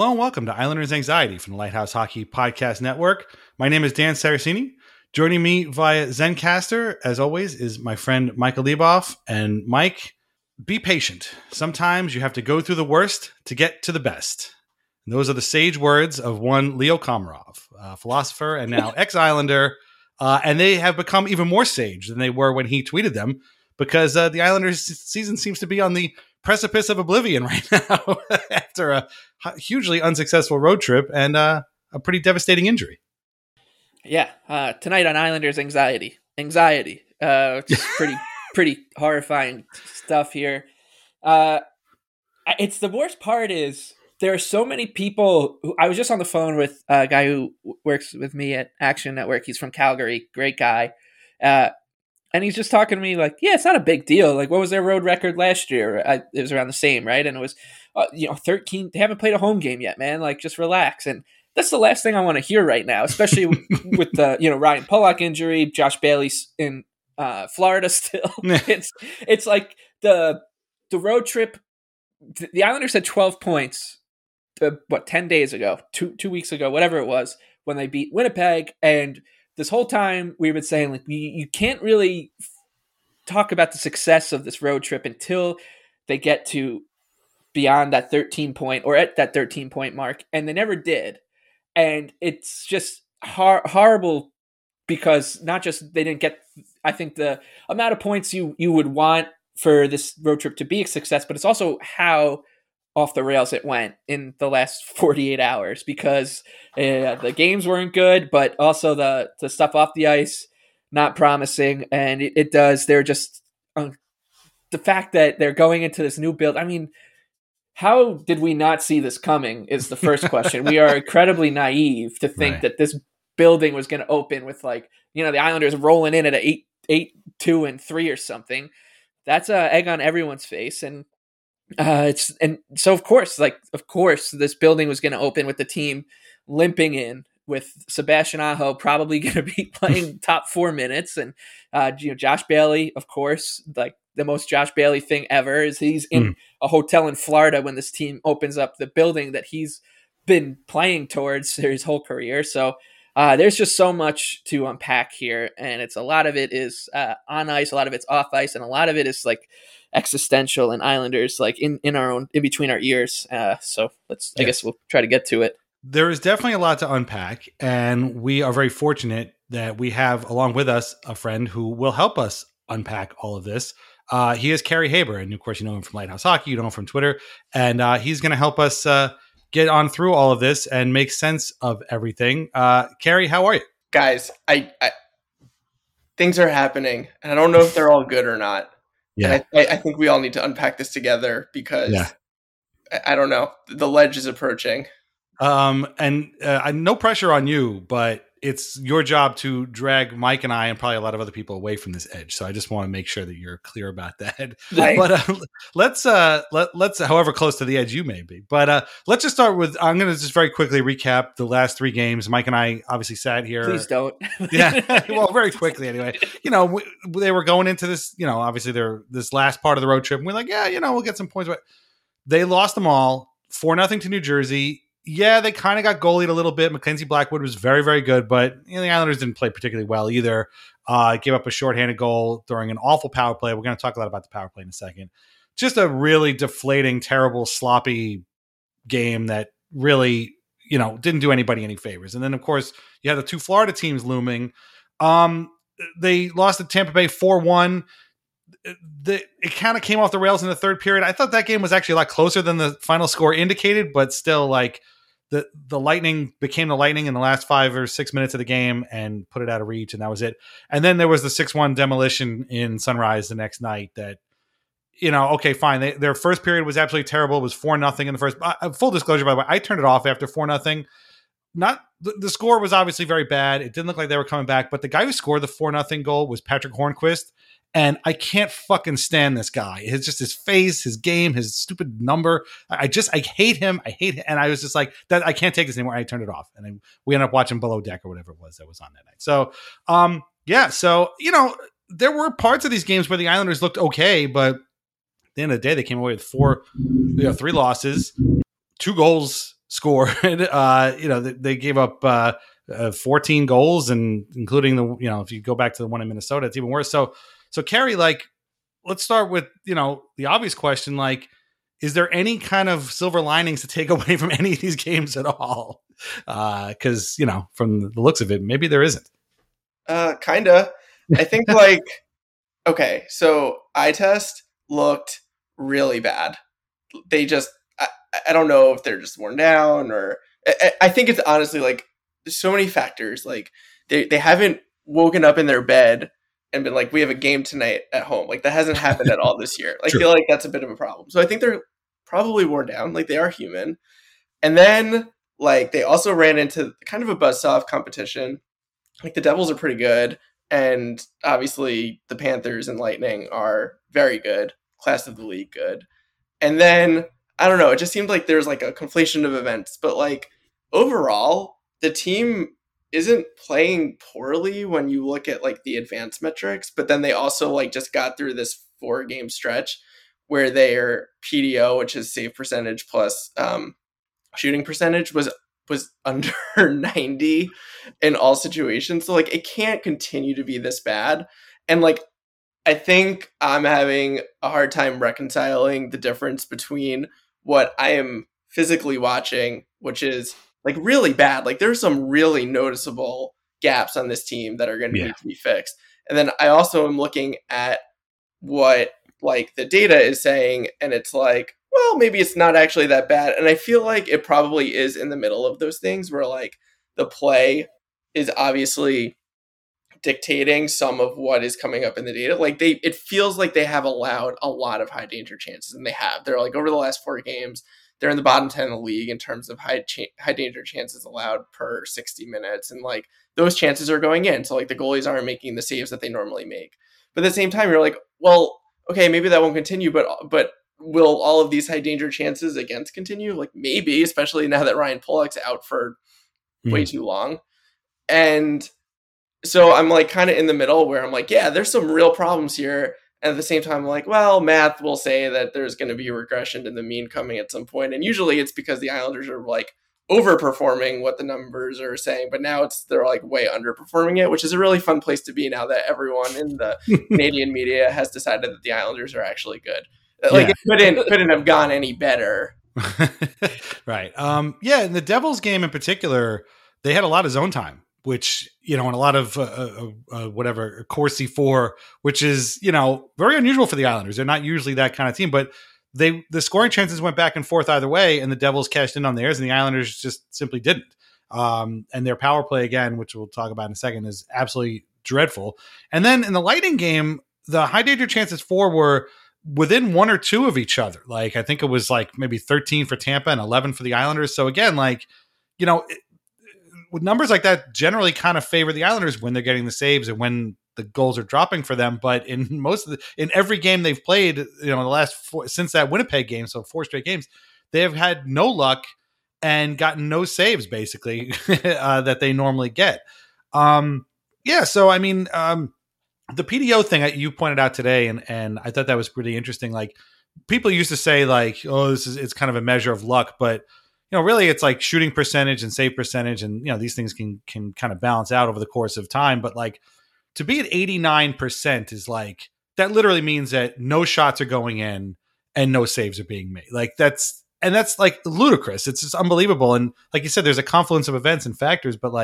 Hello and welcome to Islanders Anxiety from the Lighthouse Hockey Podcast Network. My name is Dan Saracini. Joining me via Zencastr, as always, is my friend Michael Leboff. And Mike, be patient. Sometimes you have to go through the worst to get to the best. And those are the sage words of one Leo Komarov, a philosopher and now ex-Islander. And they have become even more sage than they were when he tweeted them, because the Islanders season seems to be on the precipice of oblivion right now after a hugely unsuccessful road trip and a pretty devastating injury. Yeah, tonight on Islanders Anxiety. It's pretty horrifying stuff here. It's the worst part is there are so many people who, I was just on the phone with a guy who works with me at Action Network. He's from Calgary, great guy. And he's just talking to me like, yeah, it's not a big deal. Like, what was their road record last year? It was around the same, right? And it was, 13. They haven't played a home game yet, man. Like, just relax. And that's the last thing I want to hear right now, especially with the, Ryan Pulock injury, Josh Bailey's in Florida still. It's like the road trip. The Islanders had 12 points, 10 days ago, two weeks ago, whatever it was, when they beat Winnipeg. And this whole time we've been saying, like, you can't really talk about the success of this road trip until they get to beyond that 13 point or at that 13 point mark. And they never did. And it's just horrible because not just they didn't get, I think, the amount of points you would want for this road trip to be a success, but it's also how off the rails it went in the last 48 hours because the games weren't good, but also the stuff off the ice, not promising. And they're just, the fact that they're going into this new build. I mean, how did we not see this coming is the first question. We are incredibly naive to think that this building was going to open with the Islanders rolling in at a 8-2-3 or something. That's an egg on everyone's face. And so of course this building was going to open with the team limping in with Sebastian Aho probably going to be playing top 4 minutes, and Josh Bailey, of course, like the most Josh Bailey thing ever is he's in a hotel in Florida when this team opens up the building that he's been playing towards his whole career. So there's just so much to unpack here, and a lot of it is on ice, a lot of it's off ice, and a lot of it is like existential and Islanders like in between our ears. So I guess we'll try to get to it. There is definitely a lot to unpack, and we are very fortunate that we have along with us a friend who will help us unpack all of this. He is Kerry Haber, and of course you know him from Lighthouse Hockey, you know him from Twitter, and he's going to help us get on through all of this and make sense of everything. Kerry, how are you? Guys, I things are happening, and I don't know if they're all good or not. Yeah, and I think we all need to unpack this together because I don't know. The ledge is approaching. No pressure on you, but it's your job to drag Mike and I and probably a lot of other people away from this edge. So I just want to make sure that you're clear about that. But let's however close to the edge you may be. But let's just start with, I'm going to just very quickly recap the last 3 games. Mike and I obviously sat here. Please don't. Yeah. Well, very quickly anyway. They were going into this, obviously they're this last part of the road trip. And we're like, we'll get some points. But they lost them all 4-0 to New Jersey. Yeah, they kind of got goalied a little bit. Mackenzie Blackwood was very, very good, but the Islanders didn't play particularly well either. Gave up a shorthanded goal during an awful power play. We're going to talk a lot about the power play in a second. Just a really deflating, terrible, sloppy game that really, didn't do anybody any favors. And then, of course, you had the 2 Florida teams looming. They lost to Tampa Bay 4-1. It kind of came off the rails in the third period. I thought that game was actually a lot closer than the final score indicated, but still, like the Lightning became the Lightning in the last 5 or 6 minutes of the game and put it out of reach, and that was it. And then there was the 6-1 demolition in Sunrise the next night. That okay, fine. Their first period was absolutely terrible. It was 4-0 in the first. Full disclosure, by the way, I turned it off after 4-0. Not the score was obviously very bad. It didn't look like they were coming back, but the guy who scored the 4-0 goal was Patrick Hornquist. And I can't fucking stand this guy. It's just his face, his game, his stupid number. I hate him. And I was just like, that. I can't take this anymore. I turned it off. And then we ended up watching Below Deck or whatever it was that was on that night. So, there were parts of these games where the Islanders looked okay, but at the end of the day, they came away with 3 losses, 2 goals scored. They gave up 14 goals, and including if you go back to the one in Minnesota, it's even worse. So Carrie, like, let's start with the obvious question, like, is there any kind of silver linings to take away from any of these games at all? Because from the looks of it, maybe there isn't. Kinda. I think like, okay, so eye test looked really bad. They just, I don't know if they're just worn down, or I think it's honestly like there's so many factors. Like they haven't woken up in their bed and been like, we have a game tonight at home. Like that hasn't happened at all this year. I feel like that's a bit of a problem. So I think they're probably worn down. Like they are human. And then like they also ran into kind of a buzzsaw competition. Like the Devils are pretty good. And obviously the Panthers and Lightning are very good. Class of the league good. And then, I don't know, it just seemed like there's like a conflation of events. But like overall, the team isn't playing poorly when you look at like the advanced metrics. But then they also like just got through this 4-game stretch where their PDO, which is save percentage plus shooting percentage, was under 90 in all situations. So like it can't continue to be this bad. And like I think I'm having a hard time reconciling the difference between what I am physically watching, which is like really bad. Like there's some really noticeable gaps on this team that are going to need to be fixed. And then I also am looking at what like the data is saying, and it's like, well, maybe it's not actually that bad. And I feel like it probably is in the middle of those things where like the play is obviously dictating some of what is coming up in the data. Like it feels like they have allowed a lot of high danger chances, and they have. They're like over the last 4 games, they're in the bottom 10 of the league in terms of high danger chances allowed per 60 minutes. And like those chances are going in. So like the goalies aren't making the saves that they normally make. But at the same time, you're like, well, okay, maybe that won't continue, but will all of these high danger chances against continue? Like maybe, especially now that Ryan Pulock's out for way too long. And so I'm like kind of in the middle where I'm like, yeah, there's some real problems here. And at the same time, I'm like, well, math will say that there's going to be regression to the mean coming at some point. And usually it's because the Islanders are like overperforming what the numbers are saying. But now they're like way underperforming it, which is a really fun place to be now that everyone in the Canadian media has decided that the Islanders are actually good. Like it couldn't have gone any better. Right. In the Devils game in particular, they had a lot of zone time, which, and a lot of Corsi 4, which is, very unusual for the Islanders. They're not usually that kind of team, but the scoring chances went back and forth either way, and the Devils cashed in on theirs, and the Islanders just simply didn't. And their power play, again, which we'll talk about in a second, is absolutely dreadful. And then in the Lightning game, the high danger chances for were within 1 or 2 of each other. Like, I think it was like maybe 13 for Tampa and 11 for the Islanders. So again, like, with numbers like that generally kind of favor the Islanders when they're getting the saves and when the goals are dropping for them. But in in every game they've played, the last 4, since that Winnipeg game, so 4 straight games, they have had no luck and gotten no saves basically that they normally get. So I mean, the PDO thing you pointed out today, and I thought that was pretty interesting. Like, people used to say like, oh, it's kind of a measure of luck, but really it's like shooting percentage and save percentage, and these things can kind of balance out over the course of time. But like, to be at 89% is like, that literally means that no shots are going in and no saves are being made. Like that's like ludicrous. It's just unbelievable. And like you said, there's a confluence of events and factors, but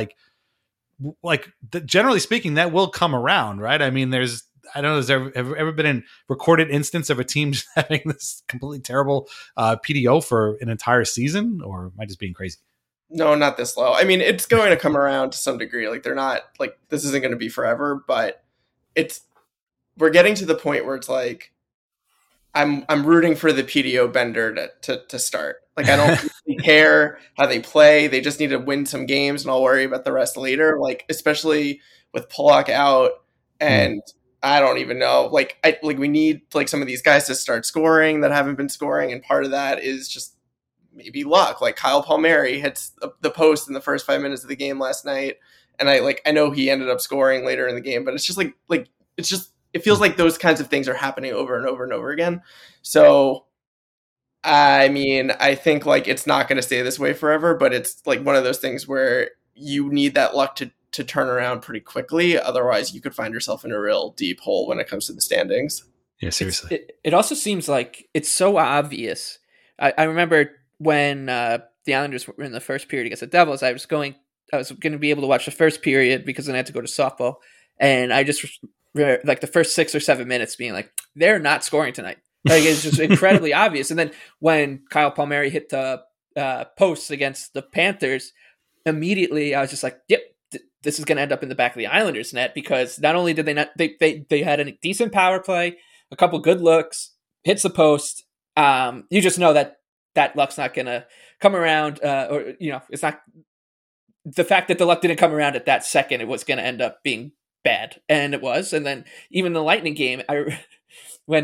generally speaking, that will come around, right? I mean, I don't know, has there ever been a recorded instance of a team having this completely terrible PDO for an entire season, or am I just being crazy? No, not this low. I mean, it's going to come around to some degree. Like, they're not like, this isn't going to be forever, but we're getting to the point where it's like, I'm rooting for the PDO bender to start. Like, I don't really care how they play. They just need to win some games, and I'll worry about the rest later. Like, especially with Pulock out, and I don't even know. Like, we need like some of these guys to start scoring that haven't been scoring, and part of that is just maybe luck. Like, Kyle Palmieri hits the post in the first 5 minutes of the game last night, and I know he ended up scoring later in the game, but it's just it feels like those kinds of things are happening over and over and over again. So I mean, I think like it's not going to stay this way forever, but it's like one of those things where you need that luck to turn around pretty quickly. Otherwise, you could find yourself in a real deep hole when it comes to the standings. Yeah, seriously. It also seems like it's so obvious. I remember when the Islanders were in the first period against the Devils, I was going to be able to watch the first period because then I had to go to softball. And I just like the first 6 or 7 minutes being like, they're not scoring tonight. Like it's just incredibly obvious. And then when Kyle Palmieri hit the posts against the Panthers, immediately I was just like, yep, this is going to end up in the back of the Islanders net, because not only did they had a decent power play, a couple good looks, hits the post. You just know that luck's not going to come around, or it's not the fact that the luck didn't come around at that second. It was going to end up being bad, and it was. And then even the Lightning game, when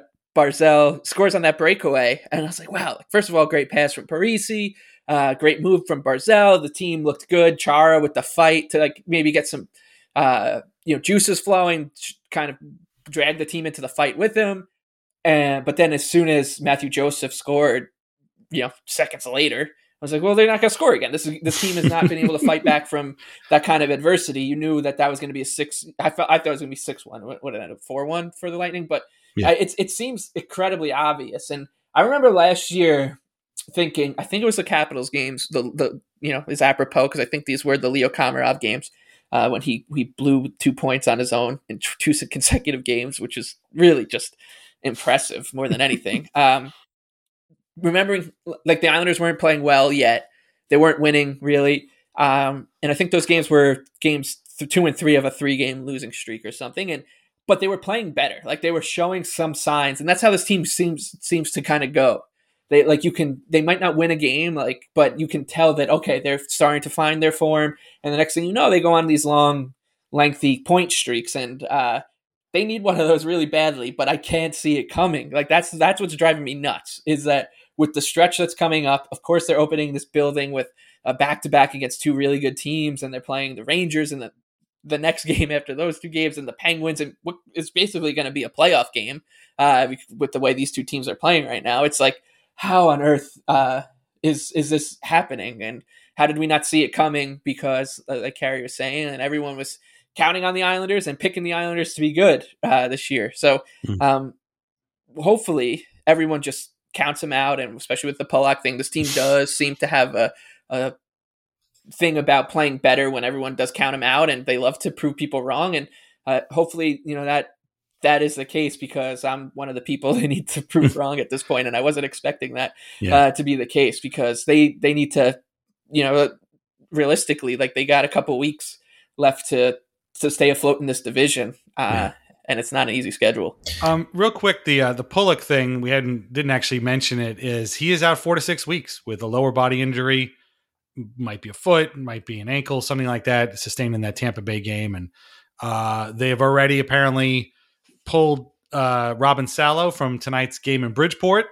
Barzal scores on that breakaway, and I was like, wow! First of all, great pass from Parise. Great move from Barzal. The team looked good. Chara with the fight to like maybe get some juices flowing, kind of drag the team into the fight with him. But then as soon as Matthew Joseph scored, seconds later, I was like, well, they're not going to score again. This team has not been able to fight back from that kind of adversity. You knew that was going to be a 6. I thought it was going to be 6-1. What did it end up 4-1 for the Lightning? But yeah. It seems incredibly obvious. And I remember last year thinking, I think it was the Capitals games, is apropos because I think these were the Leo Komarov games when he blew 2 points on his own in 2 consecutive games, which is really just impressive more than anything. Remembering like the Islanders weren't playing well yet, they weren't winning really, and I think those games were games 2 and 3 of a 3-game losing streak or something, but they were playing better, like they were showing some signs, and that's how this team seems to kind of go. They might not win a game, but you can tell that, okay, they're starting to find their form. And the next thing you know, they go on these long, lengthy point streaks, and they need one of those really badly, but I can't see it coming. Like that's what's driving me nuts, is that with the stretch that's coming up, of course, they're opening this building with a back-to-back against 2 really good teams, and they're playing the Rangers in the next game after those 2 games, and the Penguins, and what is basically going to be a playoff game with the way these 2 teams are playing right now. It's like, how on earth is this happening? And how did we not see it coming? Because, like Carrie was saying, and everyone was counting on the Islanders and picking the Islanders to be good this year. So hopefully everyone just counts them out, and especially with the Pulock thing, this team does seem to have a thing about playing better when everyone does count them out, and they love to prove people wrong. And hopefully, that is the case, because I'm one of the people they need to prove wrong at this point, and I wasn't expecting that to be the case, because they need to, realistically, like they got a couple weeks left to stay afloat in this division, and it's not an easy schedule. Real quick, the Pulock thing, we didn't actually mention it, is he is out 4 to 6 weeks with a lower body injury. Might be a foot, might be an ankle, something like that, sustained in that Tampa Bay game, and they have already apparently pulled Robin Salo from tonight's game in Bridgeport,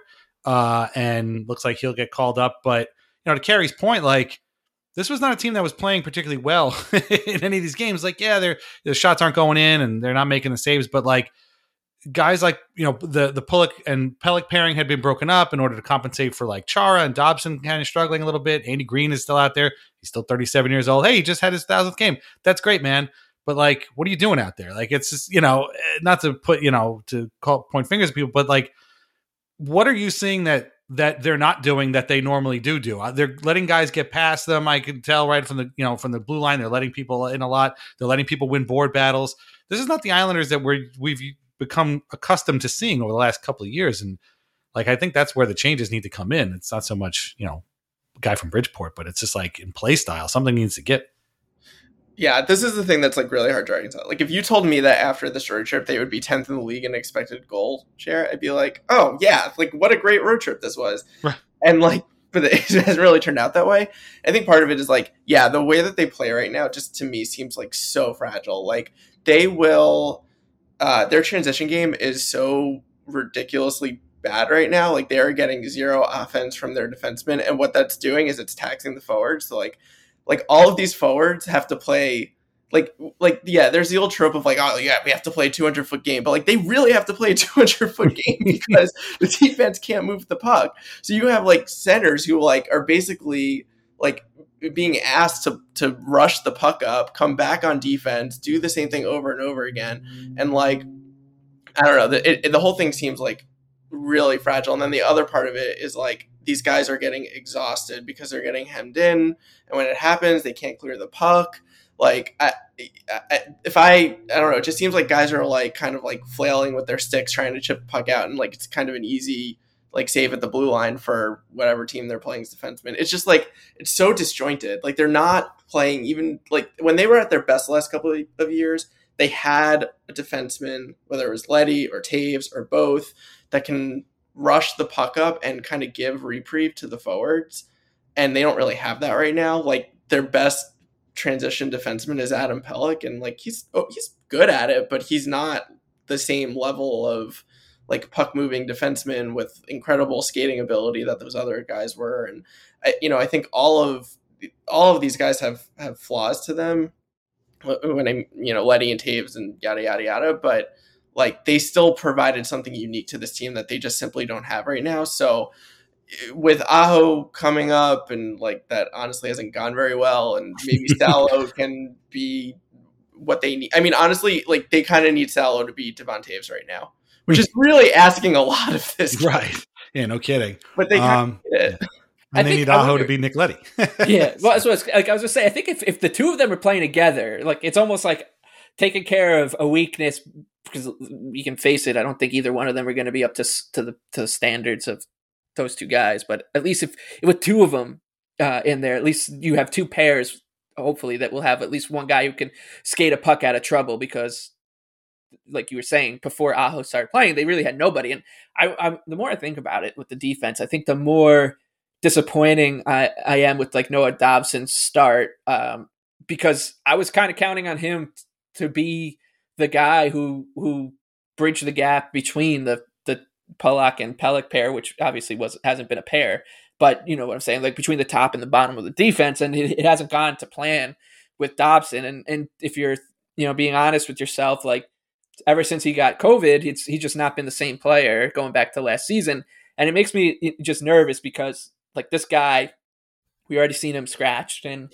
and looks like he'll get called up. But to Carrie's point, like, this was not a team that was playing particularly well in any of these games. Like, yeah, the shots aren't going in and they're not making the saves, but like guys like the Pulock and Pelech pairing had been broken up in order to compensate for like Chara and Dobson kind of struggling a little bit. Andy Green is still out there; he's still 37 years old. Hey, he just had his 1,000th game. That's great, man. But like, what are you doing out there? Like, it's just, not to put, to point fingers at people, but like, what are you seeing that they're not doing that they normally do? They're letting guys get past them. I can tell right from the blue line, they're letting people in a lot. They're letting people win board battles. This is not the Islanders that we've become accustomed to seeing over the last couple of years. And like, I think that's where the changes need to come in. It's not so much, guy from Bridgeport, but it's just like in play style, something needs to get. Yeah, this is the thing that's like really hard to reconcile. Like, if you told me that after this road trip they would be 10th in the league in expected goal share, I'd be like, oh yeah, like what a great road trip this was. Right. And like, but it hasn't really turned out that way. I think part of it is like, yeah, the way that they play right now just to me seems like so fragile. Like they will, their transition game is so ridiculously bad right now. Like they are getting 0 offense from their defensemen, and what that's doing is it's taxing the forwards. So like all of these forwards have to play yeah, there's the old trope of like, oh yeah, we have to play a 200-foot game, but like they really have to play a 200-foot game because the defense can't move the puck. So you have like centers who like are basically like being asked to rush the puck up, come back on defense, do the same thing over and over again, and like I don't know, the whole thing seems like really fragile. And then the other part of it is like these guys are getting exhausted because they're getting hemmed in, and when it happens, they can't clear the puck. Like I don't know, it just seems like guys are like kind of like flailing with their sticks trying to chip the puck out, and like it's kind of an easy like save at the blue line for whatever team they're playing as defensemen. It's just like it's so disjointed. Like they're not playing even like when they were at their best the last couple of years, they had a defenseman, whether it was Leddy or Taves or both, that can rush the puck up and kind of give reprieve to the forwards. And they don't really have that right now. Like their best transition defenseman is Adam Pelech, and like he's good at it, but he's not the same level of like puck moving defenseman with incredible skating ability that those other guys were. And I think all of these guys have flaws to them when Leddy and Taves and yada yada yada, but like they still provided something unique to this team that they just simply don't have right now. So with Aho coming up, and like that honestly hasn't gone very well, and maybe Salo can be what they need. I mean, honestly, like they kind of need Salo to be Devon Taves right now, which is really asking a lot of this guy. Right. Yeah, no kidding. But they kind of did it. And they need Aho to be Nick Leddy. Yeah. Well, so like I was just saying, I think if the two of them are playing together, like it's almost like taking care of a weakness, because we can face it. I don't think either one of them are going to be up to the standards of those two guys. But at least if with two of them in there, at least you have two pairs, hopefully, that will have at least one guy who can skate a puck out of trouble, because like you were saying, before Aho started playing, they really had nobody. And I the more I think about it with the defense, I think the more disappointing I am with like Noah Dobson's start, because I was kind of counting on him to be the guy who bridged the gap between the Pulock and Pelech pair, which obviously hasn't been a pair, but you know what I'm saying, like between the top and the bottom of the defense, and it hasn't gone to plan with Dobson. And if you're being honest with yourself, like ever since he got COVID, he's just not been the same player going back to last season, and it makes me just nervous because like this guy, we already seen him scratched, and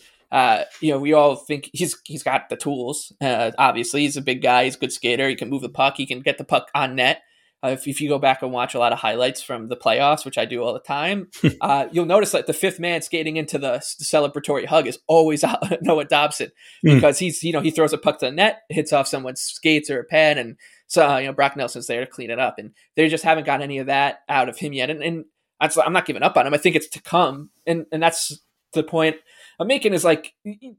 we all think he's got the tools. Obviously, he's a big guy. He's a good skater. He can move the puck. He can get the puck on net. If you go back and watch a lot of highlights from the playoffs, which I do all the time, you'll notice that the fifth man skating into the celebratory hug is always Noah Dobson, because he throws a puck to the net, hits off someone's skates or a pad, and so Brock Nelson's there to clean it up, and they just haven't got any of that out of him yet. And I'm not giving up on him. I think it's to come, and that's the point I'm making. Is like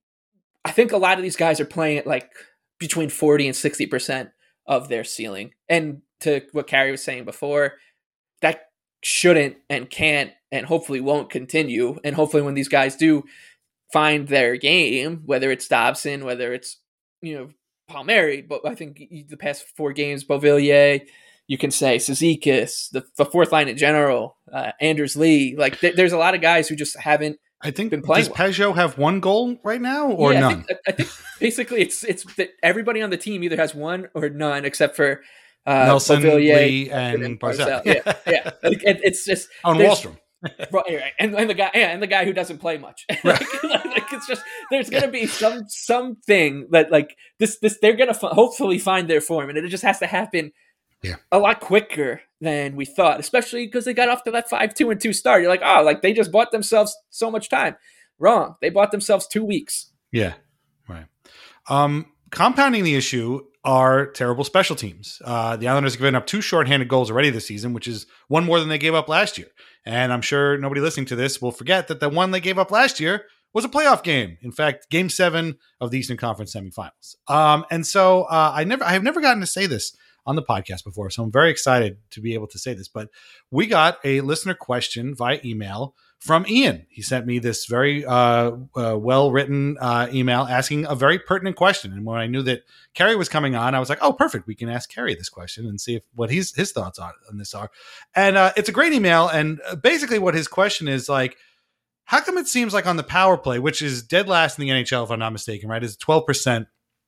I think a lot of these guys are playing at like between 40 and 60% of their ceiling, and to what Carrie was saying before, that shouldn't and can't and hopefully won't continue. And hopefully when these guys do find their game, whether it's Dobson, whether it's, Palmieri, but I think the past 4 games, Beauvillier, you can say Cizikas, the fourth line in general, Anders Lee, like there's a lot of guys who just haven't been playing. Does Peugeot have 1 goal right now or none? I think basically it's that everybody on the team either has 1 or none, except for Nelson, Beauvillier, Lee, and Barzal. Yeah. It's just on Wallstrom. Right. And the guy who doesn't play much. Right. like it's just there's going to be something that like this they're going to hopefully find their form, and it just has to happen a lot quicker than we thought, especially because they got off to that 5-2-2 start. You're like, oh, like they just bought themselves so much time. Wrong. They bought themselves 2 weeks. Yeah. Right. Compounding the issue are terrible special teams. The Islanders have given up 2 shorthanded goals already this season, which is 1 more than they gave up last year. And I'm sure nobody listening to this will forget that the one they gave up last year was a playoff game. In fact, Game 7 of the Eastern Conference semifinals. And so I have never gotten to say this on the podcast before, so I'm very excited to be able to say this. But we got a listener question via email from Ian. He sent me this very well-written email asking a very pertinent question. And when I knew that Carrie was coming on, I was like, oh, perfect. We can ask Carrie this question and see what his thoughts on this are. And it's a great email. And basically what his question is like, how come it seems like on the power play, which is dead last in the NHL, if I'm not mistaken, right, is 12%.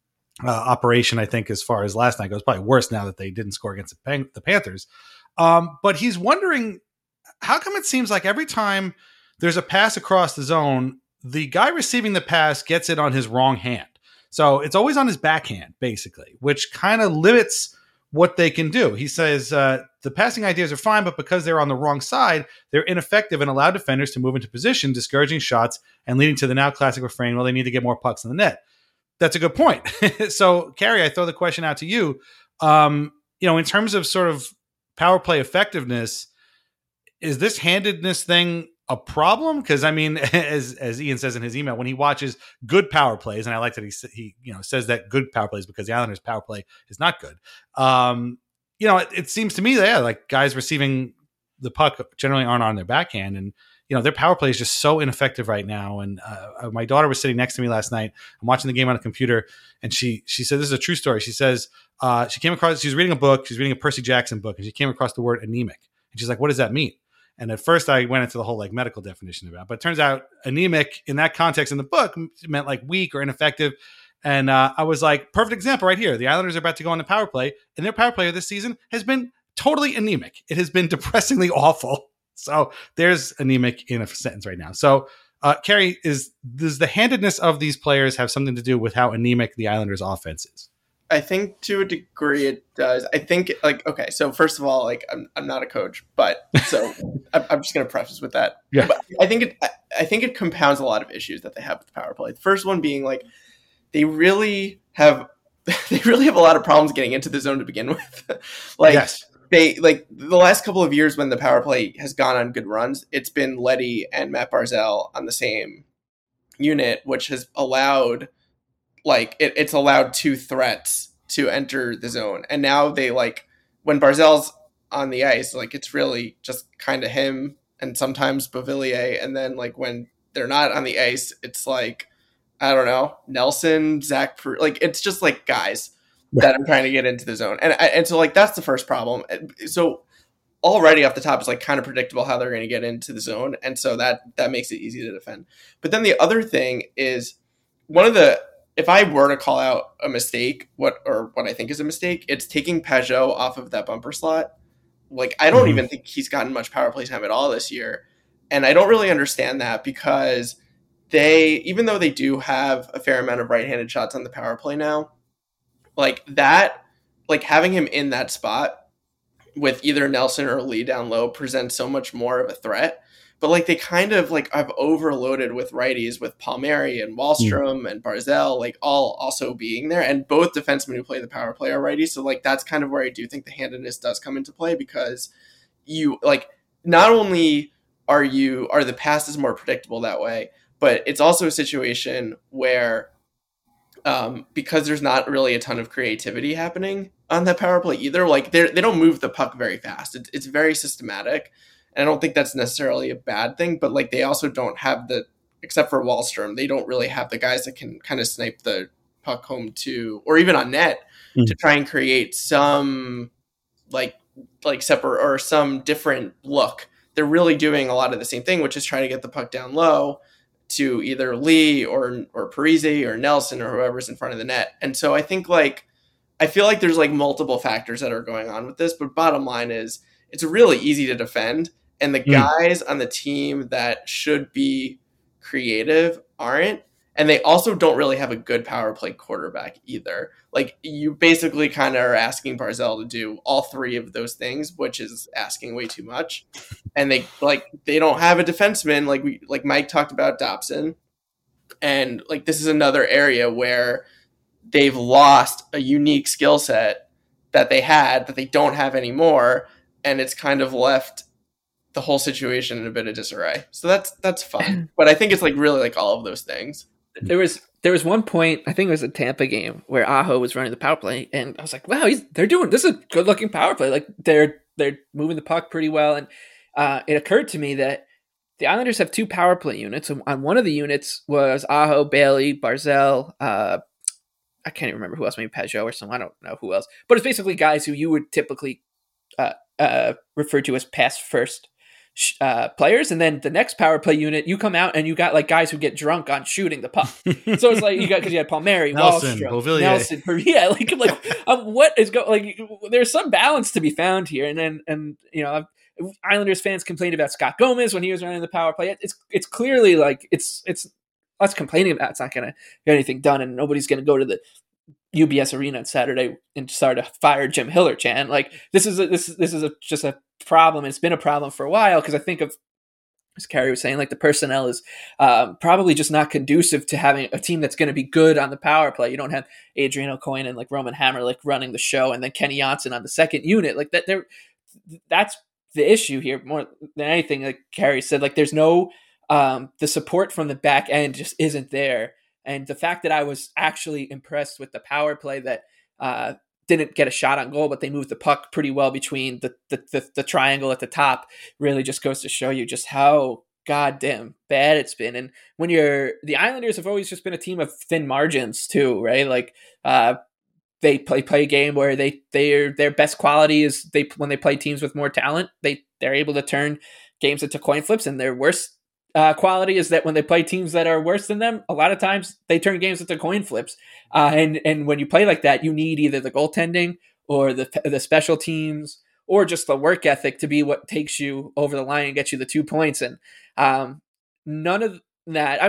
operation, I think, as far as last night goes. Probably worse now that they didn't score against the Panthers. But he's wondering, how come it seems like every time there's a pass across the zone, the guy receiving the pass gets it on his wrong hand. So it's always on his backhand, basically, which kind of limits what they can do. He says the passing ideas are fine, but because they're on the wrong side, they're ineffective and allow defenders to move into position, discouraging shots and leading to the now classic refrain, well, they need to get more pucks in the net. That's a good point. So, Carrie, I throw the question out to you. In terms of sort of power play effectiveness, is this handedness thing a problem? Because I mean, as Ian says in his email, when he watches good power plays, and I like that he says that good power plays because the Islanders' power play is not good. It seems to me that like guys receiving the puck generally aren't on their backhand, and their power play is just so ineffective right now. And my daughter was sitting next to me last night. I'm watching the game on a computer, and she said, this is a true story. She says she came across, she's reading a book, she's reading a Percy Jackson book, and she came across the word anemic. And she's like, what does that mean? And at first I went into the whole like medical definition about it, but it turns out anemic in that context in the book meant like weak or ineffective. And I was like, perfect example right here. The Islanders are about to go on the power play, and their power play this season has been totally anemic. It has been depressingly awful. So there's anemic in a sentence right now. So Carrie, does the handedness of these players have something to do with how anemic the Islanders offense is? I think to a degree it does. I think okay, so first of all, like I'm not a coach, but so I'm just going to preface with that. Yeah. But I think it compounds a lot of issues that they have with the power play. The first one being like they really have a lot of problems getting into the zone to begin with. Like yes. They like the last couple of years when the power play has gone on good runs, it's been Leddy and Matt Barzal on the same unit, which has allowed it's allowed two threats to enter the zone. And now they when Barzal's on the ice, it's really just kind of him and sometimes Beauvillier. And then when they're not on the ice, it's I don't know, Nelson, Zach, it's just guys that I'm trying to get into the zone. And so that's the first problem. So already off the top, it's kind of predictable how they're going to get into the zone. And so that makes it easy to defend. But then the other thing is if I were to call out a mistake, what I think is a mistake, it's taking Pajot off of that bumper slot. I don't even think he's gotten much power play time at all this year. And I don't really understand that because even though they do have a fair amount of right-handed shots on the power play now, having him in that spot with either Nelson or Lee down low presents so much more of a threat. But they kind of I've overloaded with righties with Palmieri and Wahlstrom and Barzal, all also being there, and both defensemen who play the power play are righties. So that's kind of where I do think the handedness does come into play, because you not only are the passes more predictable that way, but it's also a situation where because there's not really a ton of creativity happening on that power play either. They don't move the puck very fast. It's very systematic. And I don't think that's necessarily a bad thing, but they also don't have except for Wahlstrom, they don't really have the guys that can kind of snipe the puck home to, or even on net to try and create some separate or some different look. They're really doing a lot of the same thing, which is trying to get the puck down low to either Lee or Parise or Nelson or whoever's in front of the net. And so I think I feel like there's multiple factors that are going on with this, but bottom line is it's really easy to defend. And the guys on the team that should be creative aren't. And they also don't really have a good power play quarterback either. You basically kind of are asking Barzal to do all three of those things, which is asking way too much. And they don't have a defenseman like Mike talked about Dobson. And this is another area where they've lost a unique skill set that they had that they don't have anymore. And it's kind of left the whole situation in a bit of disarray. So that's fun. But I think it's really all of those things. There was one point, I think it was a Tampa game, where Aho was running the power play, and I was like, wow, they're doing this is a good looking power play. They're moving the puck pretty well. And it occurred to me that the Islanders have two power play units. And on one of the units was Aho, Bailey, Barzal, I can't even remember who else, maybe Pajot or something. I don't know who else. But it's basically guys who you would typically refer to as pass first players, and then the next power play unit, you come out and you got like guys who get drunk on shooting the puck. So it's like because you had Palmieri, Nelson, Nelson, what is there's some balance to be found here, and Islanders fans complained about Scott Gomez when he was running the power play. It's clearly like it's us complaining about it's not going to get anything done, and nobody's going to go to the UBS Arena on Saturday and start a fire Jim Hiller chant. Like this is just a problem. It's been a problem for a while because I think of, as Carrie was saying, like the personnel is probably just not conducive to having a team that's going to be good on the power play. You don't have Adrian Aucoin and like Roman Hamrlik running the show, and then Kenny Johnson on the second unit. Like that, that's the issue here more than anything. Like Carrie said, like there's no the support from the back end just isn't there. And the fact that I was actually impressed with the power play that didn't get a shot on goal, but they moved the puck pretty well between the triangle at the top really just goes to show you just how goddamn bad it's been. And when the Islanders have always just been a team of thin margins too, right? Like they play a game where their best quality is when they play teams with more talent, they're able to turn games into coin flips, and their worst quality is that when they play teams that are worse than them, a lot of times they turn games into coin flips. And when you play like that, you need either the goaltending or the special teams or just the work ethic to be what takes you over the line and gets you the 2 points. And none of that.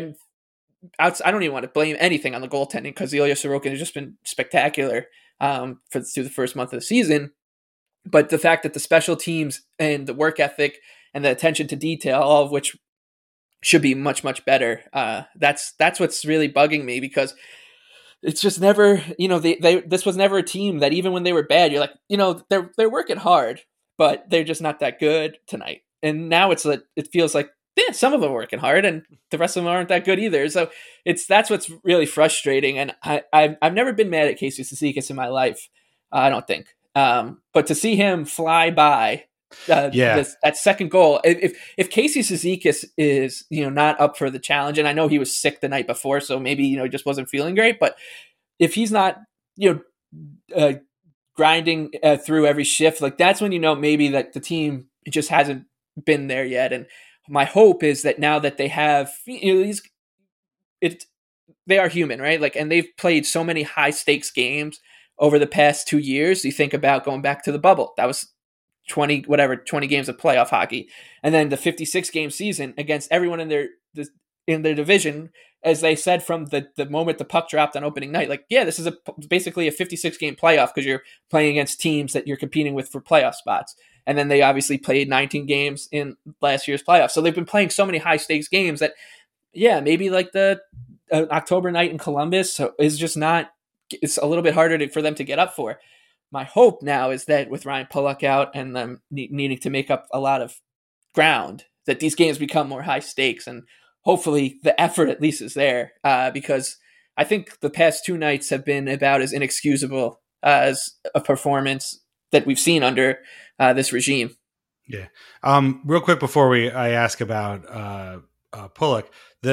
I don't even want to blame anything on the goaltending because Ilya Sorokin has just been spectacular through the first month of the season. But the fact that the special teams and the work ethic and the attention to detail, all of which should be much, much better. That's what's really bugging me because it's just never, this was never a team that even when they were bad, you're like, they're working hard, but they're just not that good tonight. And now it feels like some of them are working hard and the rest of them aren't that good either. So that's what's really frustrating. And I've never been mad at Casey Cizikas in my life. I don't think. But to see him fly by, that second goal. If Casey Cizikas is not up for the challenge, and I know he was sick the night before, so maybe just wasn't feeling great. But if he's not grinding through every shift, like that's when maybe that the team just hasn't been there yet. And my hope is that now that they have they are human, right? Like, and they've played so many high stakes games over the past 2 years. You think about going back to the bubble. That was 20 games of playoff hockey. And then the 56 game season against everyone in their division, as they said from the moment the puck dropped on opening night, like, yeah, this is basically a 56 game playoff because you're playing against teams that you're competing with for playoff spots. And then they obviously played 19 games in last year's playoffs. So they've been playing so many high stakes games that, maybe like the October night in Columbus is just not, it's a little bit harder for them to get up for. My hope now is that with Ryan Pulock out and them needing to make up a lot of ground, that these games become more high stakes, and hopefully the effort at least is there because I think the past 2 nights have been about as inexcusable as a performance that we've seen under this regime. Yeah. Real quick before I ask about Pulock,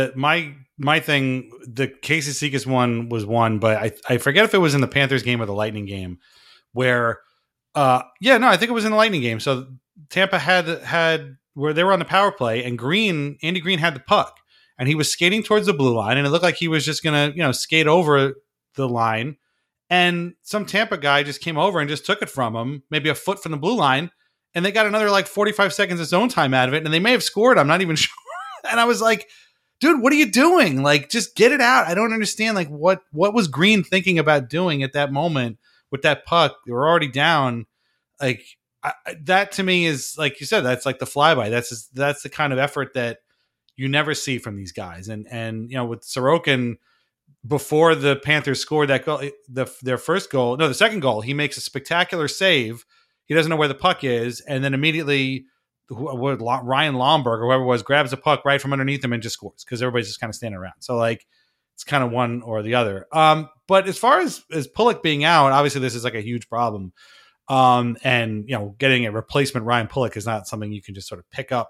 my thing, the Casey Cizikas one was one, but I forget if it was in the Panthers game or the Lightning game where, I think it was in the Lightning game. So Tampa had where they were on the power play and Andy Green had the puck and he was skating towards the blue line and it looked like he was just going to, skate over the line. And some Tampa guy just came over and just took it from him, maybe a foot from the blue line. And they got another 45 seconds of zone time out of it. And they may have scored. I'm not even sure. And I was like, dude, what are you doing? Like, just get it out. I don't understand. Like, what was Green thinking about doing at that moment with that puck? They were already down. Like, that to me is, like you said, that's like the flyby. That's the kind of effort that you never see from these guys. And with Sorokin, before the Panthers scored that goal, the second goal, he makes a spectacular save. He doesn't know where the puck is. And then immediately Ryan Lomberg or whoever it was grabs the puck right from underneath him and just scores because everybody's just kind of standing around. So like it's kind of one or the other. But as far as Pulock being out, obviously this is like a huge problem. And getting a replacement Ryan Pulock is not something you can just sort of pick up.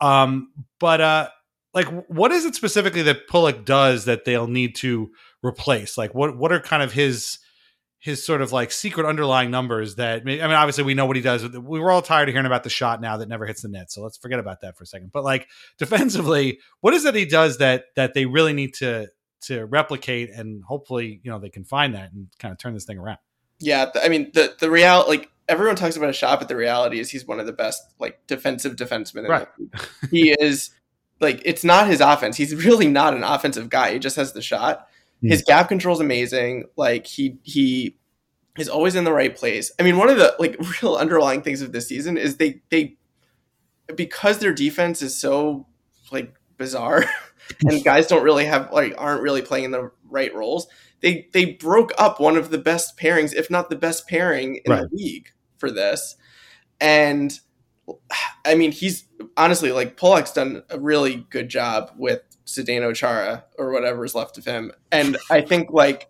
But like, what is it specifically that Pulock does that they'll need to replace? Like, what are kind of his his sort of like secret underlying numbers that, I mean, obviously we know what he does. We were all tired of hearing about the shot now that never hits the net. So let's forget about that for a second. But like defensively, what is it he does that they really need to replicate, and hopefully, they can find that and kind of turn this thing around. Yeah. I mean, the reality, like everyone talks about a shot, but the reality is he's one of the best like defensive defensemen in the league. He is like, it's not his offense. He's really not an offensive guy. He just has the shot. His gap control is amazing. Like he is always in the right place. I mean, one of the like real underlying things of this season is they because their defense is so like bizarre and guys don't really have like aren't really playing in the right roles. They broke up one of the best pairings, if not the best pairing in the league for this. And I mean, he's honestly like Pulock's done a really good job with Zdeno Chara or whatever is left of him. And I think like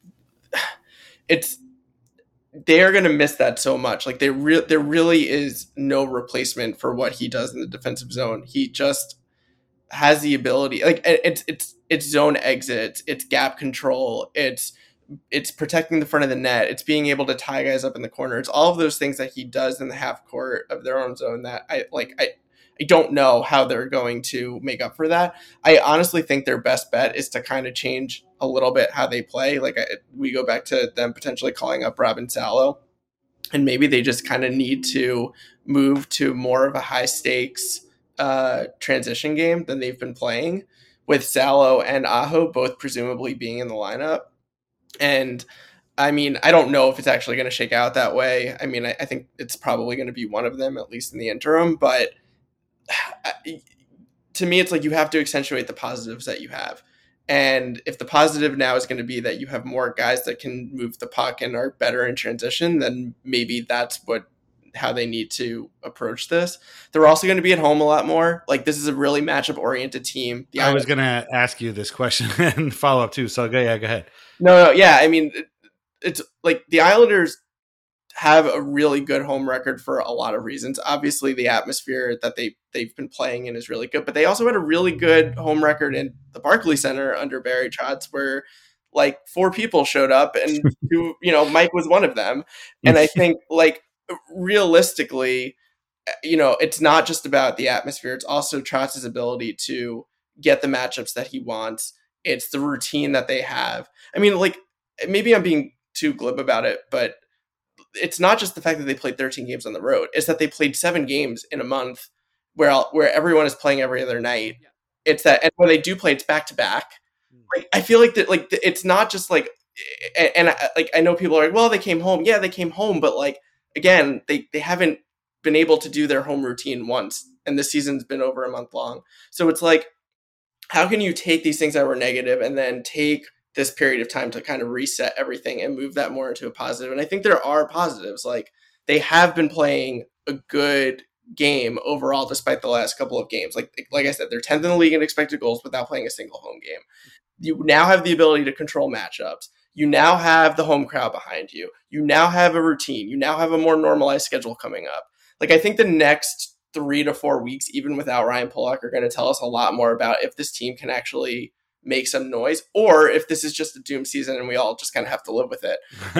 they're going to miss that so much. Like there really is no replacement for what he does in the defensive zone. He just has the ability, like it's zone exits, it's gap control, it's protecting the front of the net, it's being able to tie guys up in the corner. It's all of those things that he does in the half court of their own zone that I don't know how they're going to make up for that. I honestly think their best bet is to kind of change a little bit how they play. Like we go back to them potentially calling up Robin Salo, and maybe they just kind of need to move to more of a high stakes transition game than they've been playing, with Salo and Aho both presumably being in the lineup. And I mean, I don't know if it's actually going to shake out that way. I mean, I think it's probably going to be one of them, at least in the interim, but to me, it's like you have to accentuate the positives that you have. And if the positive now is going to be that you have more guys that can move the puck and are better in transition, then maybe that's how they need to approach this. They're also going to be at home a lot more. Like this is a really matchup oriented team. I was going to ask you this question and follow up too. So go ahead. No. Yeah. I mean, it's like the Islanders have a really good home record for a lot of reasons. Obviously, the atmosphere that they've been playing in is really good, but they also had a really good home record in the Barclays Center under Barry Trotz, where like 4 people showed up, and Mike was one of them. And I think like realistically, it's not just about the atmosphere; it's also Trotz's ability to get the matchups that he wants. It's the routine that they have. I mean, like maybe I'm being too glib about it, but it's not just the fact that they played 13 games on the road. It's that they played 7 games in a month where everyone is playing every other night. It's that, and when they do play, it's back to back. Like, I feel like that, like it's not just like, and I know people are like, well, they came home. Yeah, they came home. But like, again, they haven't been able to do their home routine once. And the season's been over a month long. So it's like, how can you take these things that were negative and then take this period of time to kind of reset everything and move that more into a positive? And I think there are positives. Like they have been playing a good game overall, despite the last couple of games. Like I said, they're 10th in the league in expected goals without playing a single home game. You now have the ability to control matchups. You now have the home crowd behind you. You now have a routine. You now have a more normalized schedule coming up. Like I think the next 3 to 4 weeks, even without Ryan Pulock, are going to tell us a lot more about if this team can actually make some noise, or if this is just a doom season and we all just kind of have to live with it.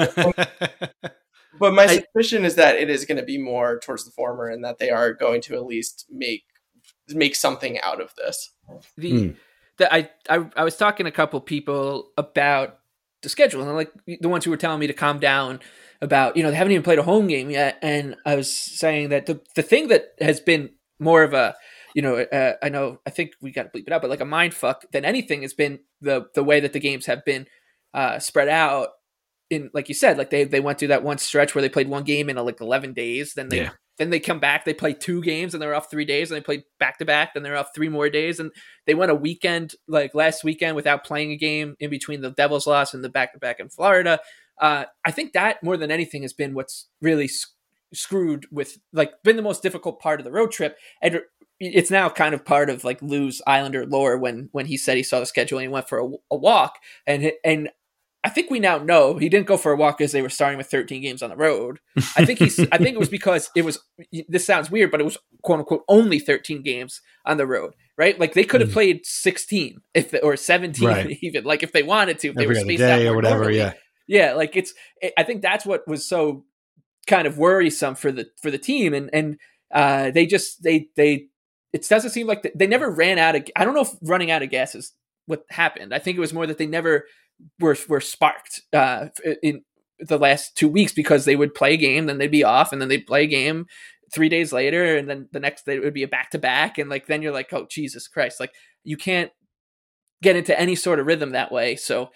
But my suspicion is that it is going to be more towards the former, and that they are going to at least make something out of this. I was talking to a couple people about the schedule, and like the ones who were telling me to calm down about, they haven't even played a home game yet. And I was saying that the thing that has been more of a, I think we got to bleep it out, but like a mind fuck than anything has been the way that the games have been spread out. In, like you said, like they went through that one stretch where they played one game in like 11 days. Then they come back, they play 2 games and they're off 3 days, and they played back to back. Then they're off 3 more days, and they went a weekend like last weekend without playing a game in between the Devils loss and the back to back in Florida. I think that more than anything has been what's really screwed with, like, been the most difficult part of the road trip. And it's now kind of part of like Lou's Islander lore when he said he saw the schedule and he went for a walk, and I think we now know he didn't go for a walk because they were starting with 13 games on the road. I think it was because this sounds weird, but it was quote unquote only 13 games on the road, right? Like they could have played 16 or 17 even, like if they wanted to, if they were spaced out or whatever. Yeah. Yeah, like I think that's what was so kind of worrisome for the team, and they it doesn't seem like they never ran out of. I don't know if running out of gas is what happened. I think it was more that they never were sparked in the last 2 weeks, because they would play a game, then they'd be off, and then they'd play a game 3 days later, and then the next day it would be a back-to-back, and like then you're like, oh Jesus Christ, like you can't get into any sort of rhythm that way. So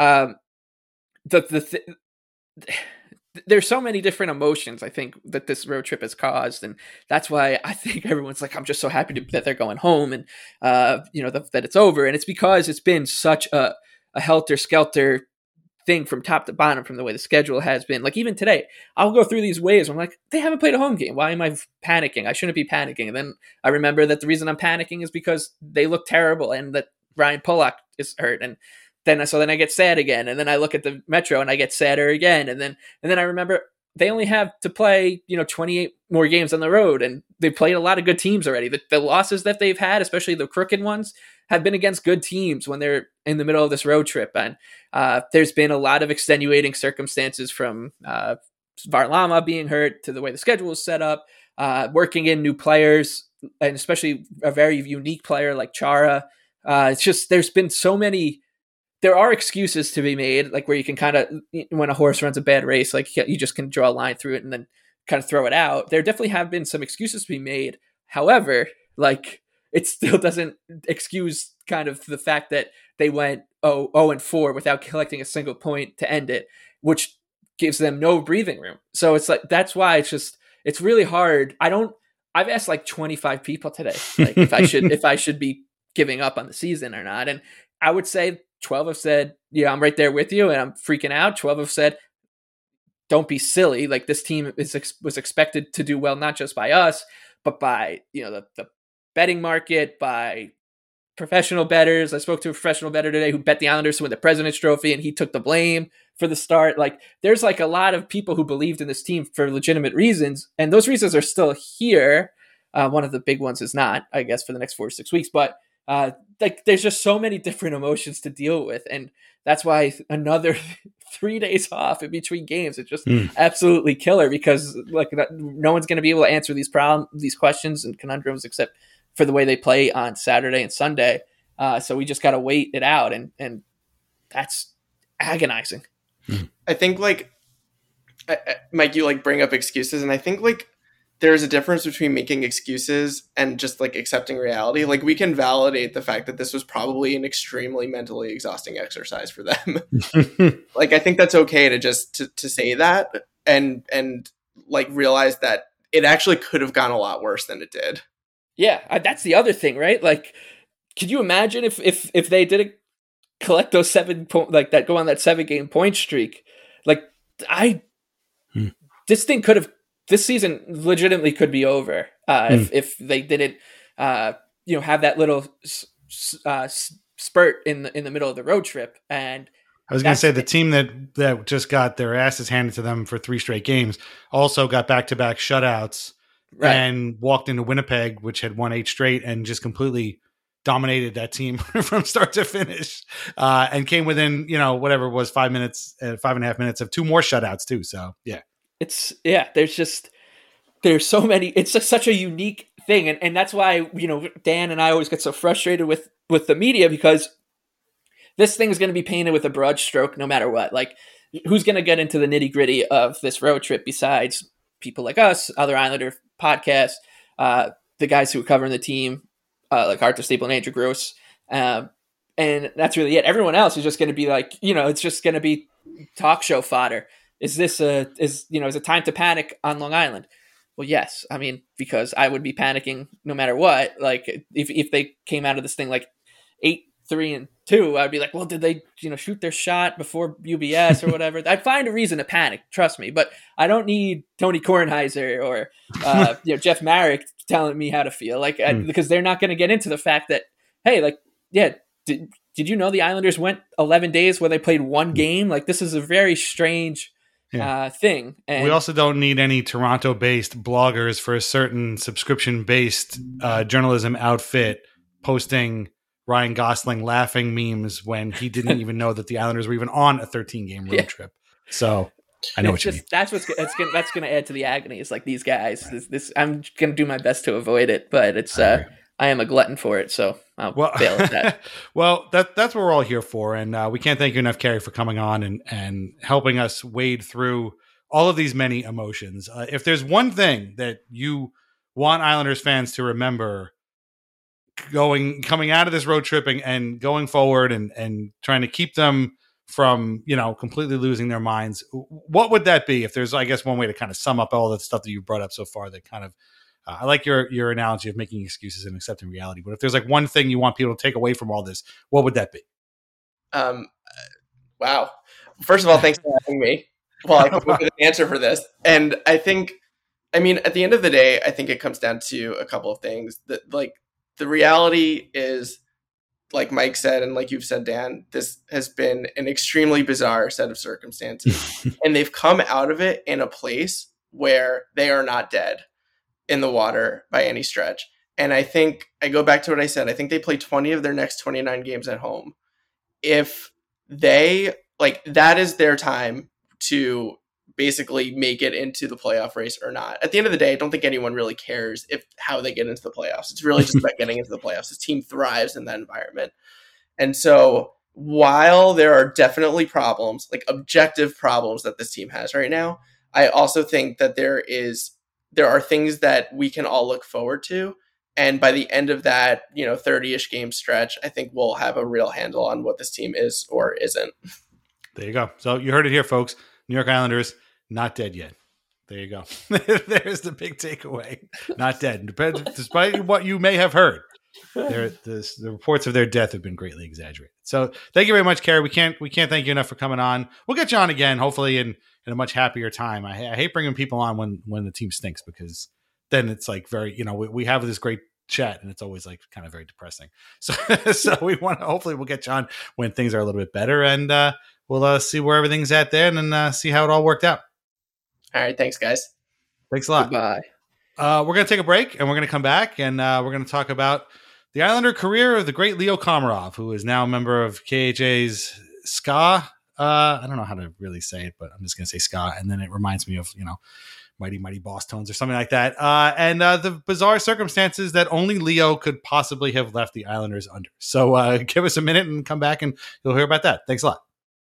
there's so many different emotions, I think, that this road trip has caused, and that's why I think everyone's like, I'm just so happy that they're going home, and that it's over. And it's because it's been such a helter-skelter thing from top to bottom, from the way the schedule has been. Like even today, I'll go through these waves. I'm like, they haven't played a home game. Why am I panicking? I shouldn't be panicking. And then I remember that the reason I'm panicking is because they look terrible and that Ryan Pulock is hurt. And then I get sad again. And then I look at the Metro and I get sadder again. And then I remember they only have to play, 28 more games on the road, and they've played a lot of good teams already. The losses that they've had, especially the crooked ones, have been against good teams when they're in the middle of this road trip. And there's been a lot of extenuating circumstances, from Varlamov being hurt to the way the schedule is set up, working in new players, and especially a very unique player like Chara. It's just, there's been so many. There are excuses to be made, like where you can kind of, when a horse runs a bad race, like you just can draw a line through it and then kind of throw it out. There definitely have been some excuses to be made. However, like it still doesn't excuse kind of the fact that they went 0-4 without collecting a single point to end it, which gives them no breathing room. So it's like, that's why it's really hard. I've asked like 25 people today, like if I should be giving up on the season or not. And I would say 12 have said, yeah, I'm right there with you and I'm freaking out. 12 have said, don't be silly. Like this team was expected to do well, not just by us, but by, the betting market, by professional bettors. I spoke to a professional bettor today who bet the Islanders to win the President's Trophy, and he took the blame for the start. Like there's like a lot of people who believed in this team for legitimate reasons, and those reasons are still here. One of the big ones is not, I guess, for the next 4 to 6 weeks, but like there's just so many different emotions to deal with, and that's why another 3 days off in between games, it's just absolutely killer, because like no one's going to be able to answer these questions and conundrums except for the way they play on Saturday and Sunday. So we just got to wait it out, and that's agonizing. I think like Mike, you like bring up excuses, and I think like there's a difference between making excuses and just like accepting reality. Like we can validate the fact that this was probably an extremely mentally exhausting exercise for them. Like I think that's okay to just to say that and like realize that it actually could have gone a lot worse than it did. Yeah, that's the other thing, right? Like, could you imagine if they didn't collect those 7 like that, go on that 7-game point streak? Like this season legitimately could be over if they didn't, have that little spurt in the middle of the road trip. And I was going to say the team that just got their asses handed to them for 3 straight games also got back-to-back shutouts, right, and walked into Winnipeg, which had won 8 straight, and just completely dominated that team from start to finish, and came within, whatever it was, 5.5 minutes of 2 more shutouts too. So yeah. There's so many, it's just such a unique thing. And that's why, Dan and I always get so frustrated with the media, because this thing is going to be painted with a broad stroke no matter what. Like who's going to get into the nitty gritty of this road trip besides people like us, other Islander podcasts, the guys who are covering the team, like Arthur Staple and Andrew Gross. And that's really it. Everyone else is just going to be like, it's just going to be talk show fodder. Is it time to panic on Long Island? Well, yes. I mean, because I would be panicking no matter what. Like if they came out of this thing like 8-3-2, I'd be like, well, did they, shoot their shot before UBS or whatever? I'd find a reason to panic, trust me. But I don't need Tony Kornheiser or Jeff Marek telling me how to feel, because they're not going to get into the fact that, hey, like, yeah, did you know the Islanders went 11 days where they played 1 game? Like, this is a very strange thing. And we also don't need any Toronto-based bloggers for a certain subscription-based journalism outfit posting Ryan Gosling laughing memes when he didn't even know that the Islanders were even on a 13-game road trip. So I know what you mean. That's going to add to the agony. It's like these guys. This I'm going to do my best to avoid it, but it's I am a glutton for it, so I'll fail at that. Well, that's what we're all here for, and we can't thank you enough, Carey, for coming on and helping us wade through all of these many emotions. If there's one thing that you want Islanders fans to remember coming out of this road trip and going forward and trying to keep them from, completely losing their minds, what would that be? If there's, I guess, one way to kind of sum up all the stuff that you've brought up so far that kind of, I like your analogy of making excuses and accepting reality, but if there's like one thing you want people to take away from all this, what would that be? Wow. First of all, thanks for having me. Well, I come up with an answer for this. And at the end of the day, I think it comes down to a couple of things. That, like, the reality is, like Mike said, and like you've said, Dan, this has been an extremely bizarre set of circumstances. And they've come out of it in a place where they are not dead in the water by any stretch. And I think I go back to what I said. I think they play 20 of their next 29 games at home. If they, that is their time to basically make it into the playoff race or not. At the end of the day, I don't think anyone really cares how they get into the playoffs. It's really just about getting into the playoffs. This team thrives in that environment. And so while there are definitely problems, like objective problems that this team has right now, I also think that there are things that we can all look forward to. And by the end of that, 30-ish game stretch, I think we'll have a real handle on what this team is or isn't. There you go. So you heard it here, folks. New York Islanders, not dead yet. There you go. There's the big takeaway. Not dead. Despite what you may have heard, the reports of their death have been greatly exaggerated. So thank you very much, Carey. We can't thank you enough for coming on. We'll get you on again, hopefully in a much happier time. I hate bringing people on when the team stinks, because then it's like very, we have this great chat and it's always like kind of very depressing. So we want to, hopefully we'll get you on when things are a little bit better, and we'll see where everything's at then and see how it all worked out. All right. Thanks, guys. Thanks a lot. Goodbye. We're going to take a break and we're going to come back and we're going to talk about the Islander career of the great Leo Komarov, who is now a member of KHA's Ska. I don't know how to really say it, but I'm just going to say Ska. And then it reminds me of, Mighty Mighty Boss Tones or something like that. And the bizarre circumstances that only Leo could possibly have left the Islanders under. So give us a minute and come back and you'll hear about that. Thanks a lot.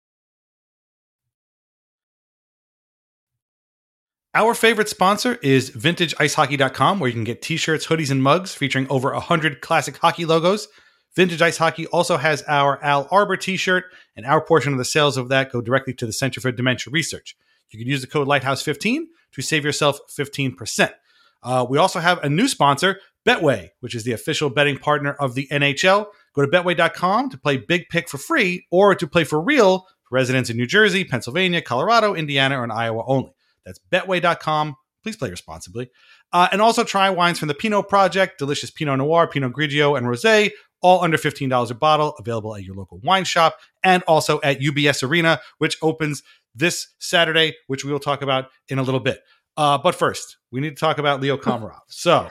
Our favorite sponsor is VintageIceHockey.com, where you can get t-shirts, hoodies, and mugs featuring over 100 classic hockey logos. Vintage Ice Hockey also has our Al Arbor t-shirt, and our portion of the sales of that go directly to the Center for Dementia Research. You can use the code Lighthouse15 to save yourself 15%. We also have a new sponsor, Betway, which is the official betting partner of the NHL. Go to Betway.com to play Big Pick for free, or to play for real for residents in New Jersey, Pennsylvania, Colorado, Indiana, or in Iowa only. That's Betway.com. Please play responsibly. And also try wines from the Pinot Project, delicious Pinot Noir, Pinot Grigio, and Rosé, all under $15 a bottle, available at your local wine shop, and also at UBS Arena, which opens this Saturday, which we will talk about in a little bit. But first, we need to talk about Leo Komarov. So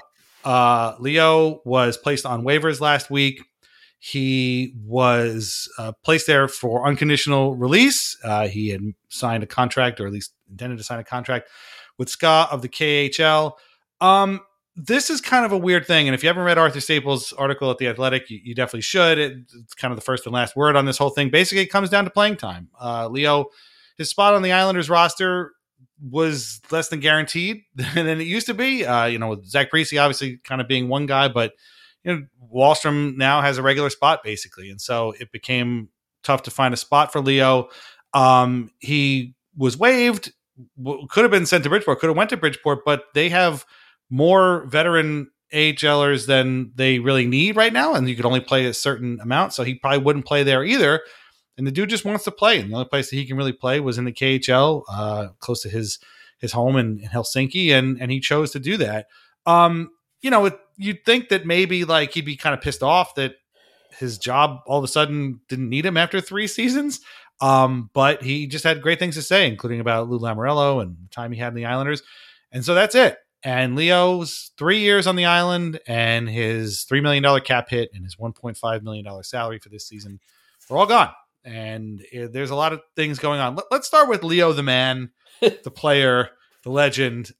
Leo was placed on waivers last week. He was placed there for unconditional release. He had signed a contract, or at least intended to sign a contract with Ska of the KHL. This is kind of a weird thing. And if you haven't read Arthur Staples' article at The Athletic, you definitely should. It's kind of the first and last word on this whole thing. Basically, it comes down to playing time. Leo, his spot on the Islanders roster was less than guaranteed than it used to be. With Zach Parise obviously kind of being one guy, but Wahlstrom now has a regular spot basically. And so it became tough to find a spot for Leo. He was waived, could have been sent to Bridgeport, could have went to Bridgeport, but they have more veteran AHLers than they really need right now. And you could only play a certain amount. So he probably wouldn't play there either. And the dude just wants to play. And the only place that he can really play was in the KHL, close to his home in Helsinki. And he chose to do that. You'd think that maybe like he'd be kind of pissed off that his job all of a sudden didn't need him after 3 seasons. But he just had great things to say, including about Lou Lamoriello and the time he had in the Islanders. And so that's it. And Leo's 3 years on the island and his $3 million cap hit and his $1.5 million salary for this season are all gone. And there's a lot of things going on. Let's start with Leo, the man, the player, the legend.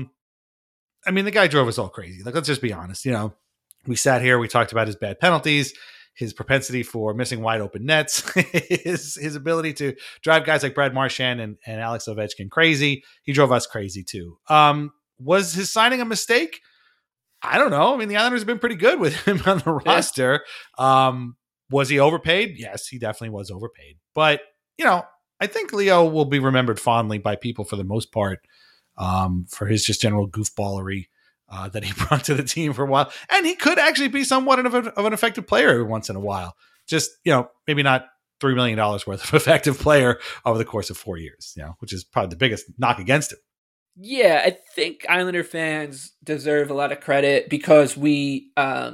I mean, the guy drove us all crazy. Like, let's just be honest. You know, we sat here, we talked about his bad penalties, his propensity for missing wide open nets, his ability to drive guys like Brad Marchand and Alex Ovechkin crazy. He drove us crazy too. Was his signing a mistake? I don't know. I mean, the Islanders have been pretty good with him on the roster. Was he overpaid? Yes, he definitely was overpaid. But, you know, I think Leo will be remembered fondly by people for the most part for his just general goofballery that he brought to the team for a while. And he could actually be somewhat of an effective player every once in a while. Just, you know, maybe not $3 million worth of effective player over the course of 4 years, you know, which is probably the biggest knock against him. Yeah, I think Islander fans deserve a lot of credit because we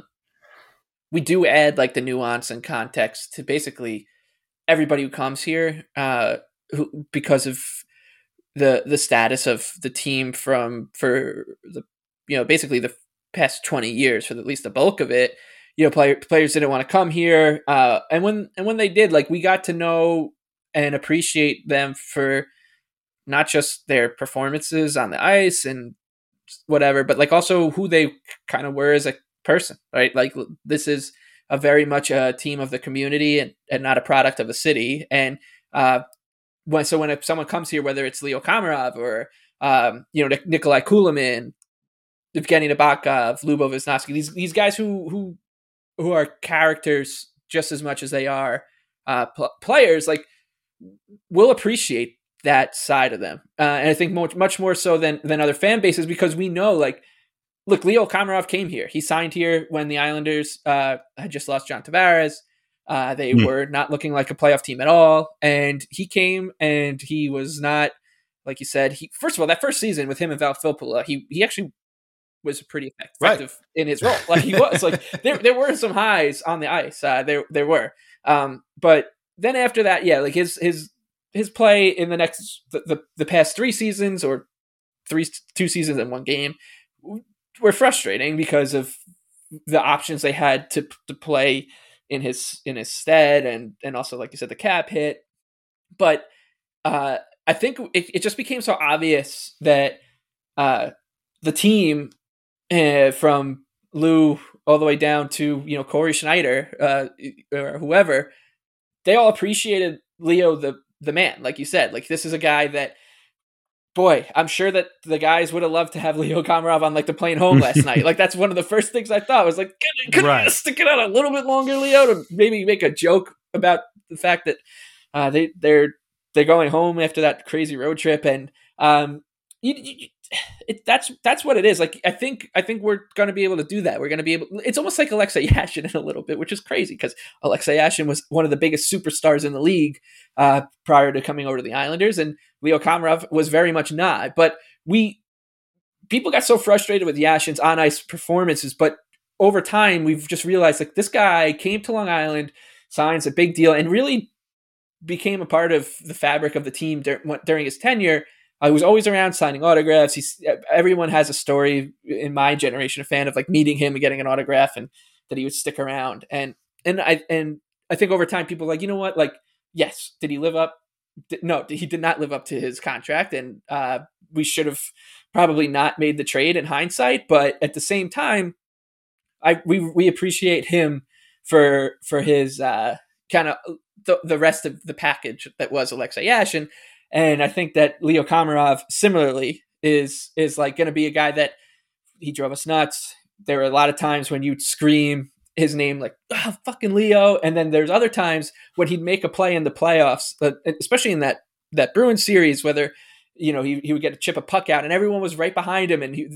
do add like the nuance and context to basically everybody who comes here because of the status of the team for the, you know, basically the past 20 years, for at least the bulk of it. You know, players didn't want to come here, and when they did, like, we got to know and appreciate them for not just their performances on the ice and whatever, but like also who they kind of were as a person, right? Like, this is a very much a team of the community and not a product of the city. And when someone comes here, whether it's Leo Komarov or you know, Nikolai Kulemin, Evgeny Nabokov, Lubo Wisnowski, these guys who are characters just as much as they are players, like, we'll appreciate that side of them. And I think much more so than other fan bases, because we know, like, look, Leo Komarov came here. He signed here when the Islanders had just lost John Tavares. They were not looking like a playoff team at all. And he came, and he was not, like you said, first of all, that first season with him and Val Filppula, he actually was pretty effective in his role. Like, he was like, there were some highs on the ice. There were. But then after that, yeah, like his play in the past 3 seasons, or 2 seasons and 1 game, were frustrating because of the options they had to play in his stead, and also, like you said, the cap hit. But I think it just became so obvious that the team, from Lou all the way down to, you know, Corey Schneider or whoever, they all appreciated Leo the man. Like you said, like, this is a guy that, boy, I'm sure that the guys would have loved to have Leo Komarov on, like, the plane home last night. Like, that's one of the first things I thought was, like, could you stick it out a little bit longer, Leo, to maybe make a joke about the fact that they're going home after that crazy road trip. And that's what it is. Like, I think we're going to be able to do that. We're going to be able. It's almost like Alexei Yashin in a little bit, which is crazy because Alexei Yashin was one of the biggest superstars in the league prior to coming over to the Islanders, and Leo Komarov was very much not. But people got so frustrated with Yashin's on ice performances, but over time we've just realized, like, this guy came to Long Island, signs a big deal, and really became a part of the fabric of the team during his tenure. I was always around signing autographs. Everyone has a story in my generation, a fan of, like, meeting him and getting an autograph, and that he would stick around. And I think over time people were like, you know what? Like, yes, did he live up? No, he did not live up to his contract, and we should have probably not made the trade in hindsight. But at the same time, we appreciate him for his kind of the rest of the package that was Alexei Yashin. And I think that Leo Komarov similarly is like going to be a guy that he drove us nuts. There were a lot of times when you'd scream his name, like, oh, fucking Leo. And then there's other times when he'd make a play in the playoffs, especially in that Bruins series, whether, you know, he would get to chip a puck out and everyone was right behind him. And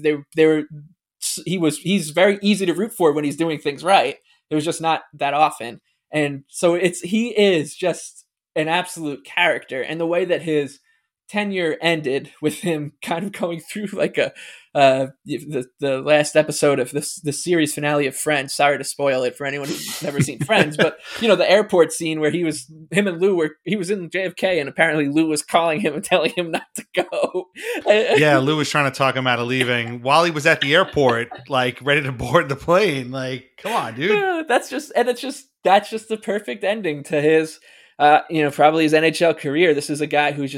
he's very easy to root for when he's doing things right. It was just not that often. And so he is just an absolute character, and the way that his tenure ended with him kind of going through like the last episode of the series finale of Friends. Sorry to spoil it for anyone who's never seen Friends, but, you know, the airport scene where he was in JFK, and apparently Lou was calling him and telling him not to go. Yeah, Lou was trying to talk him out of leaving while he was at the airport, like, ready to board the plane. Like, come on, dude. That's just the perfect ending to his probably his NHL career. This is a guy he's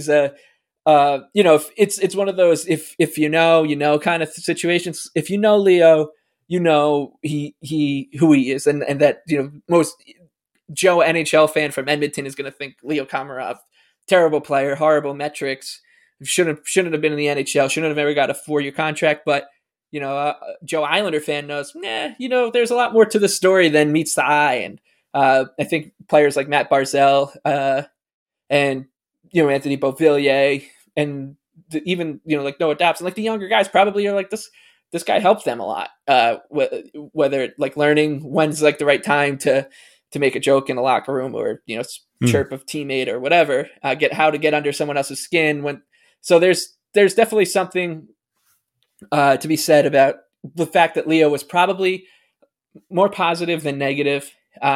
it's one of those if you know kind of situations. If you know Leo, he who he is, and that most Joe NHL fan from Edmonton is going to think Leo Komarov, terrible player, horrible metrics, shouldn't have been in the NHL, shouldn't have ever got a 4-year contract. But Joe Islander fan knows, there's a lot more to the story than meets the eye. And I think players like Matt Barzal and Anthony Beauvillier and even like Noah Dobson, like the younger guys probably are like this guy helped them a lot. Whether like learning when's like the right time to make a joke in the locker room or chirp a teammate or whatever, get how to get under someone else's skin so there's definitely something to be said about the fact that Leo was probably more positive than negative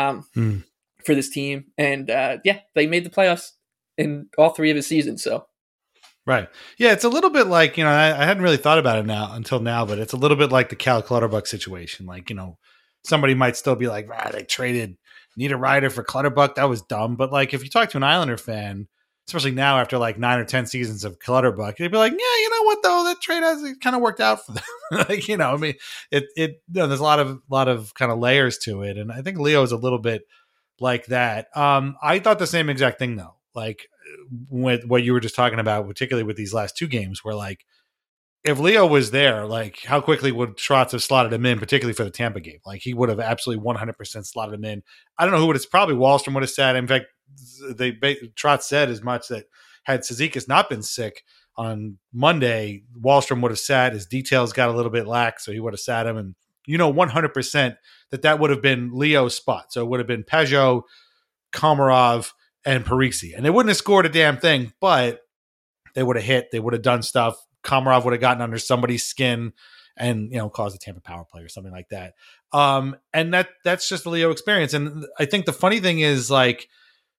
for this team. And they made the playoffs in all 3 of his seasons. So. Right. Yeah. It's a little bit like, I hadn't really thought about it until now, but it's a little bit like the Cal Clutterbuck situation. Like, somebody might still be like, they traded Nita Ryder for Clutterbuck. That was dumb. But like, if you talk to an Islander fan, especially now after like 9 or 10 seasons of Clutterbuck, they'd be like, yeah, you know what though? That trade kind of worked out for them. Like, there's a lot of kind of layers to it. And I think Leo is a little bit like that. I thought the same exact thing though. Like with what you were just talking about, particularly with these last 2 games where like, if Leo was there, like how quickly would Trotz have slotted him in, particularly for the Tampa game? Like he would have absolutely 100% slotted him in. I don't know who would have, probably Wahlstrom would have said. In fact, Trotz said as much that had Cizikas not been sick on Monday, Wahlstrom would have sat. His details got a little bit lax, so he would have sat him. And 100% that would have been Leo's spot. So it would have been Peugeot, Komarov, and Parise. And they wouldn't have scored a damn thing, but they would have hit. They would have done stuff. Komarov would have gotten under somebody's skin and, caused a Tampa power play or something like that. And that's just the Leo experience. And I think the funny thing is like,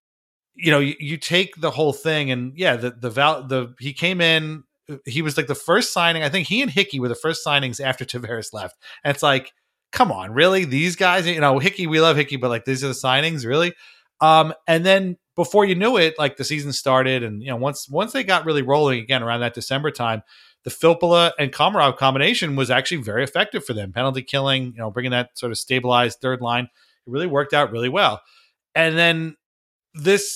you take the whole thing and he came in, he was like the first signing. I think he and Hickey were the first signings after Tavares left. And it's like, come on, really? These guys, Hickey, we love Hickey, but like, these are the signings, really? And then before you knew it, like the season started and, once they got really rolling again around that December time, the Filppula and Komarov combination was actually very effective for them. Penalty killing, bringing that sort of stabilized third line. It really worked out really well. And then the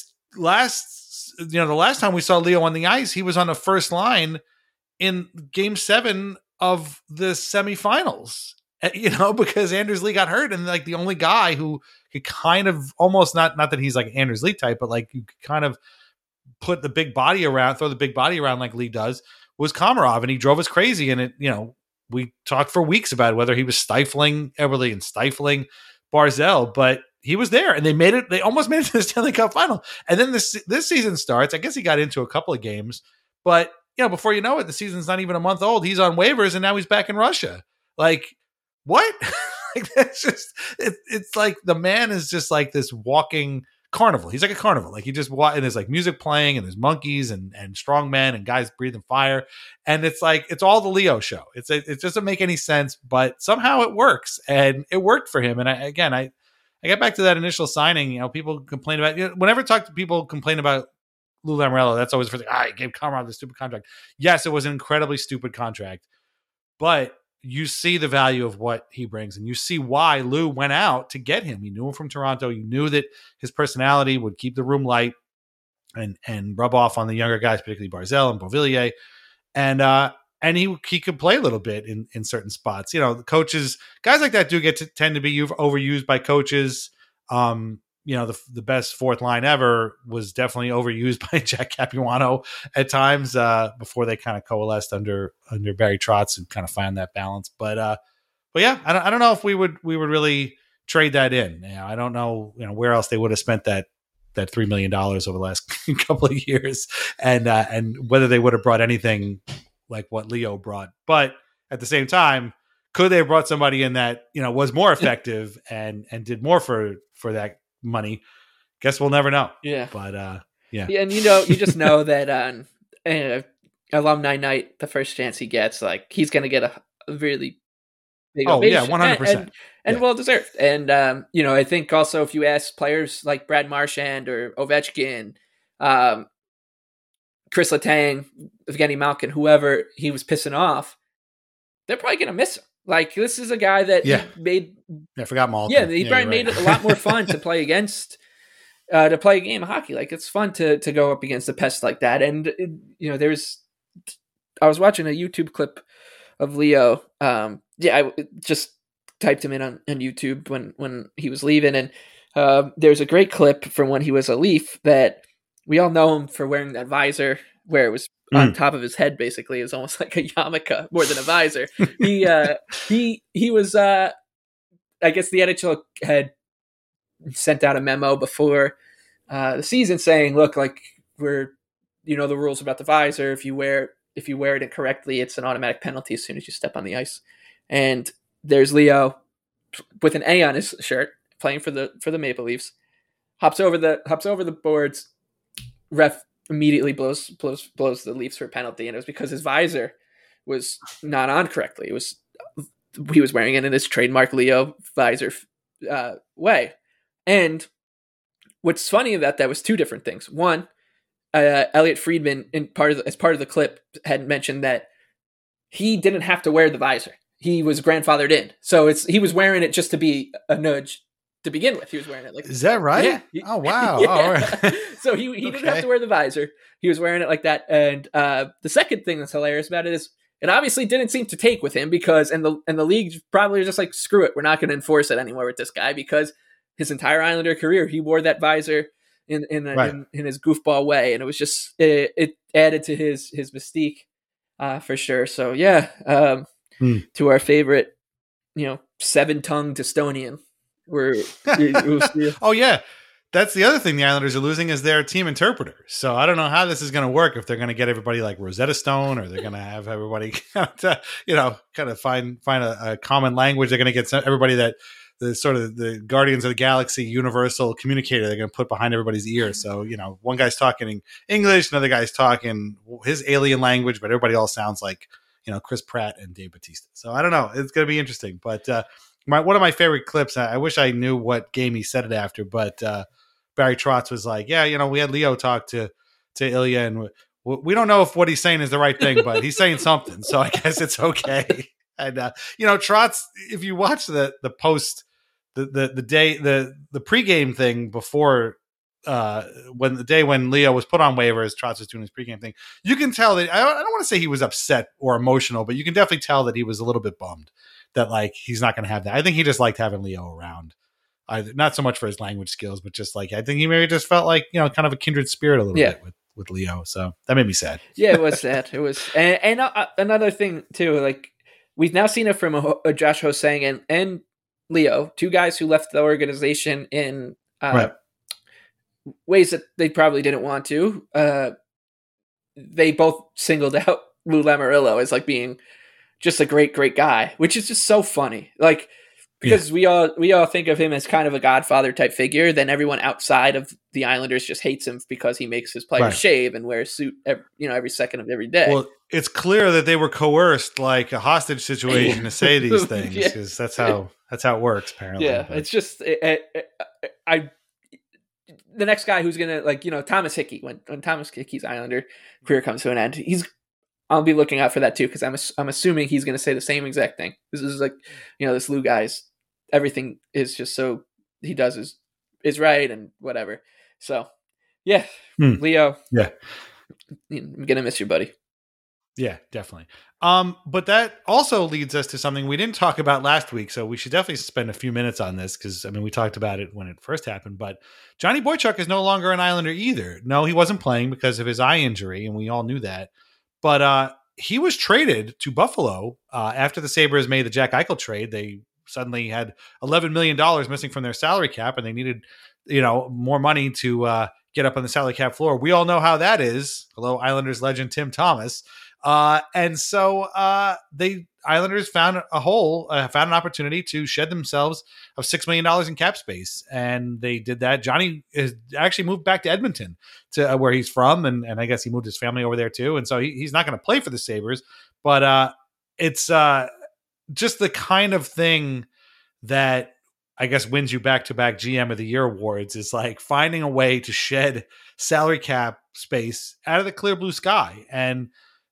last time we saw Leo on the ice, he was on the first line in Game 7 of the semifinals. Because Anders Lee got hurt, and like the only guy who could kind of almost not that he's like Anders Lee type, but like you could kind of throw the big body around like Lee does, was Komarov, and he drove us crazy. And it, we talked for weeks about whether he was stifling Eberle and stifling Barzal, but he was there, and they almost made it to the Stanley Cup final. And then this season starts. I guess he got into a couple of games, but before you know it, the season's not even a month old. He's on waivers, and now he's back in Russia. Like, what? Like, that's just it's like the man is just like this walking carnival. He's like a carnival. Like he just and there's like music playing and there's monkeys and strong men and guys breathing fire. And it's like it's all the Leo show. It doesn't make any sense, but somehow it works, and it worked for him. And I get back to that initial signing. People complain about whenever I talk to people complain about Lou Lamoriello, that's always the first thing. He gave Komarov the stupid contract. Yes, it was an incredibly stupid contract, but you see the value of what he brings, and you see why Lou went out to get him. You knew him from Toronto. You knew that his personality would keep the room light and rub off on the younger guys, particularly Barzal and Beauvillier. And he could play a little bit in certain spots. The coaches, guys like that do tend to be overused by coaches. The best fourth line ever was definitely overused by Jack Capuano at times before they kind of coalesced under Barry Trotz and kind of found that balance. But yeah, I don't know if we would really trade that in. I don't know where else they would have spent that $3 million over the last couple of years, and whether they would have brought anything like what Leo brought. But at the same time, could they have brought somebody in that was more effective and did more for that money? Guess we'll never know. Yeah. But yeah. And you just know that on alumni night, the first chance he gets, like he's going to get a really big ovation. 100%. And well deserved. And I think also if you ask players like Brad Marchand or Ovechkin, Chris Letang, Evgeny Malkin, whoever he was pissing off, they're probably going to miss him. Like, this is a guy that made... I forgot Malkin. Yeah, he probably made it a lot more fun to play against, to play a game of hockey. Like, it's fun to go up against a pest like that. And, I was watching a YouTube clip of Leo. I just typed him in on YouTube when he was leaving. And there's a great clip from when he was a Leaf that... We all know him for wearing that visor where it was on top of his head. Basically, it was almost like a yarmulke more than a visor. He was. I guess the NHL had sent out a memo before the season saying, "Look, like the rules about the visor. If you wear it incorrectly, it's an automatic penalty as soon as you step on the ice." And there's Leo with an A on his shirt, playing for the Maple Leafs. Hops over the boards. Ref immediately blows the Leafs for a penalty, and it was because his visor was not on correctly. He was wearing it in his trademark Leo visor way. And what's funny about that was two different things. One, Elliot Friedman, as part of the clip, had mentioned that he didn't have to wear the visor. He was grandfathered in, so he was wearing it just to be a nudge. To begin with, he was wearing it like... Is that right? Yeah. Oh, wow. Yeah. Oh, all right. So he didn't have to wear the visor. He was wearing it like that. And the second thing that's hilarious about it is it obviously didn't seem to take with him because... And the league probably just like, screw it. We're not going to enforce it anymore with this guy because his entire Islander career, he wore that visor in his goofball way. And it was just... It added to his mystique for sure. So, yeah. To our favorite, 7-tongued Estonian. Oh yeah, that's the other thing the Islanders are losing is their team interpreter. So I don't know how this is going to work if they're going to get everybody like Rosetta Stone, or they're going to have everybody kind of find a common language. They're going to get everybody that the sort of the Guardians of the Galaxy universal communicator they're going to put behind everybody's ear. So one guy's talking English, another guy's talking his alien language, but everybody all sounds like Chris Pratt and Dave Bautista. So I don't know. It's going to be interesting, but. One of my favorite clips, I wish I knew what game he said it after, but Barry Trotz was like, yeah, we had Leo talk to Ilya, and we don't know if what he's saying is the right thing, but he's saying something, so I guess it's okay. And, Trotz, if you watch the post, the pregame thing before when Leo was put on waivers, Trotz was doing his pregame thing, you can tell that, I don't want to say he was upset or emotional, but you can definitely tell that he was a little bit bummed that like he's not going to have that. I think he just liked having Leo around, not so much for his language skills, but just like I think he maybe just felt like kind of a kindred spirit a little bit with Leo. So that made me sad. Yeah, it was sad. It was, and another thing too. Like we've now seen it from Josh Ho-Sang and Leo, two guys who left the organization in ways that they probably didn't want to. They both singled out Lou Lamoriello as like being just a great, great guy, which is just so funny. Like, because we all think of him as kind of a Godfather type figure. Then everyone outside of the Islanders just hates him because he makes his players shave and wear a suit, every second of every day. Well, it's clear that they were coerced like a hostage situation to say these things because that's how it works. Apparently, it's just the next guy who's gonna Thomas Hickey when Thomas Hickey's Islander career comes to an end, I'll be looking out for that too because I'm assuming he's going to say the same exact thing. This is like, this Lou guy's everything is just so he does is right and whatever. So, yeah, Leo. Yeah, I'm gonna miss you, buddy. Yeah, definitely. But that also leads us to something we didn't talk about last week, so we should definitely spend a few minutes on this because we talked about it when it first happened. But Johnny Boychuk is no longer an Islander either. No, he wasn't playing because of his eye injury, and we all knew that. But he was traded to Buffalo after the Sabres made the Jack Eichel trade. They suddenly had $11 million missing from their salary cap, and they needed, more money to get up on the salary cap floor. We all know how that is. Hello, Islanders legend Tim Thomas. And so the Islanders found found an opportunity to shed themselves of $6 million in cap space. And they did that. Johnny is actually moved back to Edmonton to where he's from. And I guess he moved his family over there too. And so he's not going to play for the Sabres, but it's just the kind of thing that I guess wins you back-to-back GM of the Year awards is like finding a way to shed salary cap space out of the clear blue sky. And,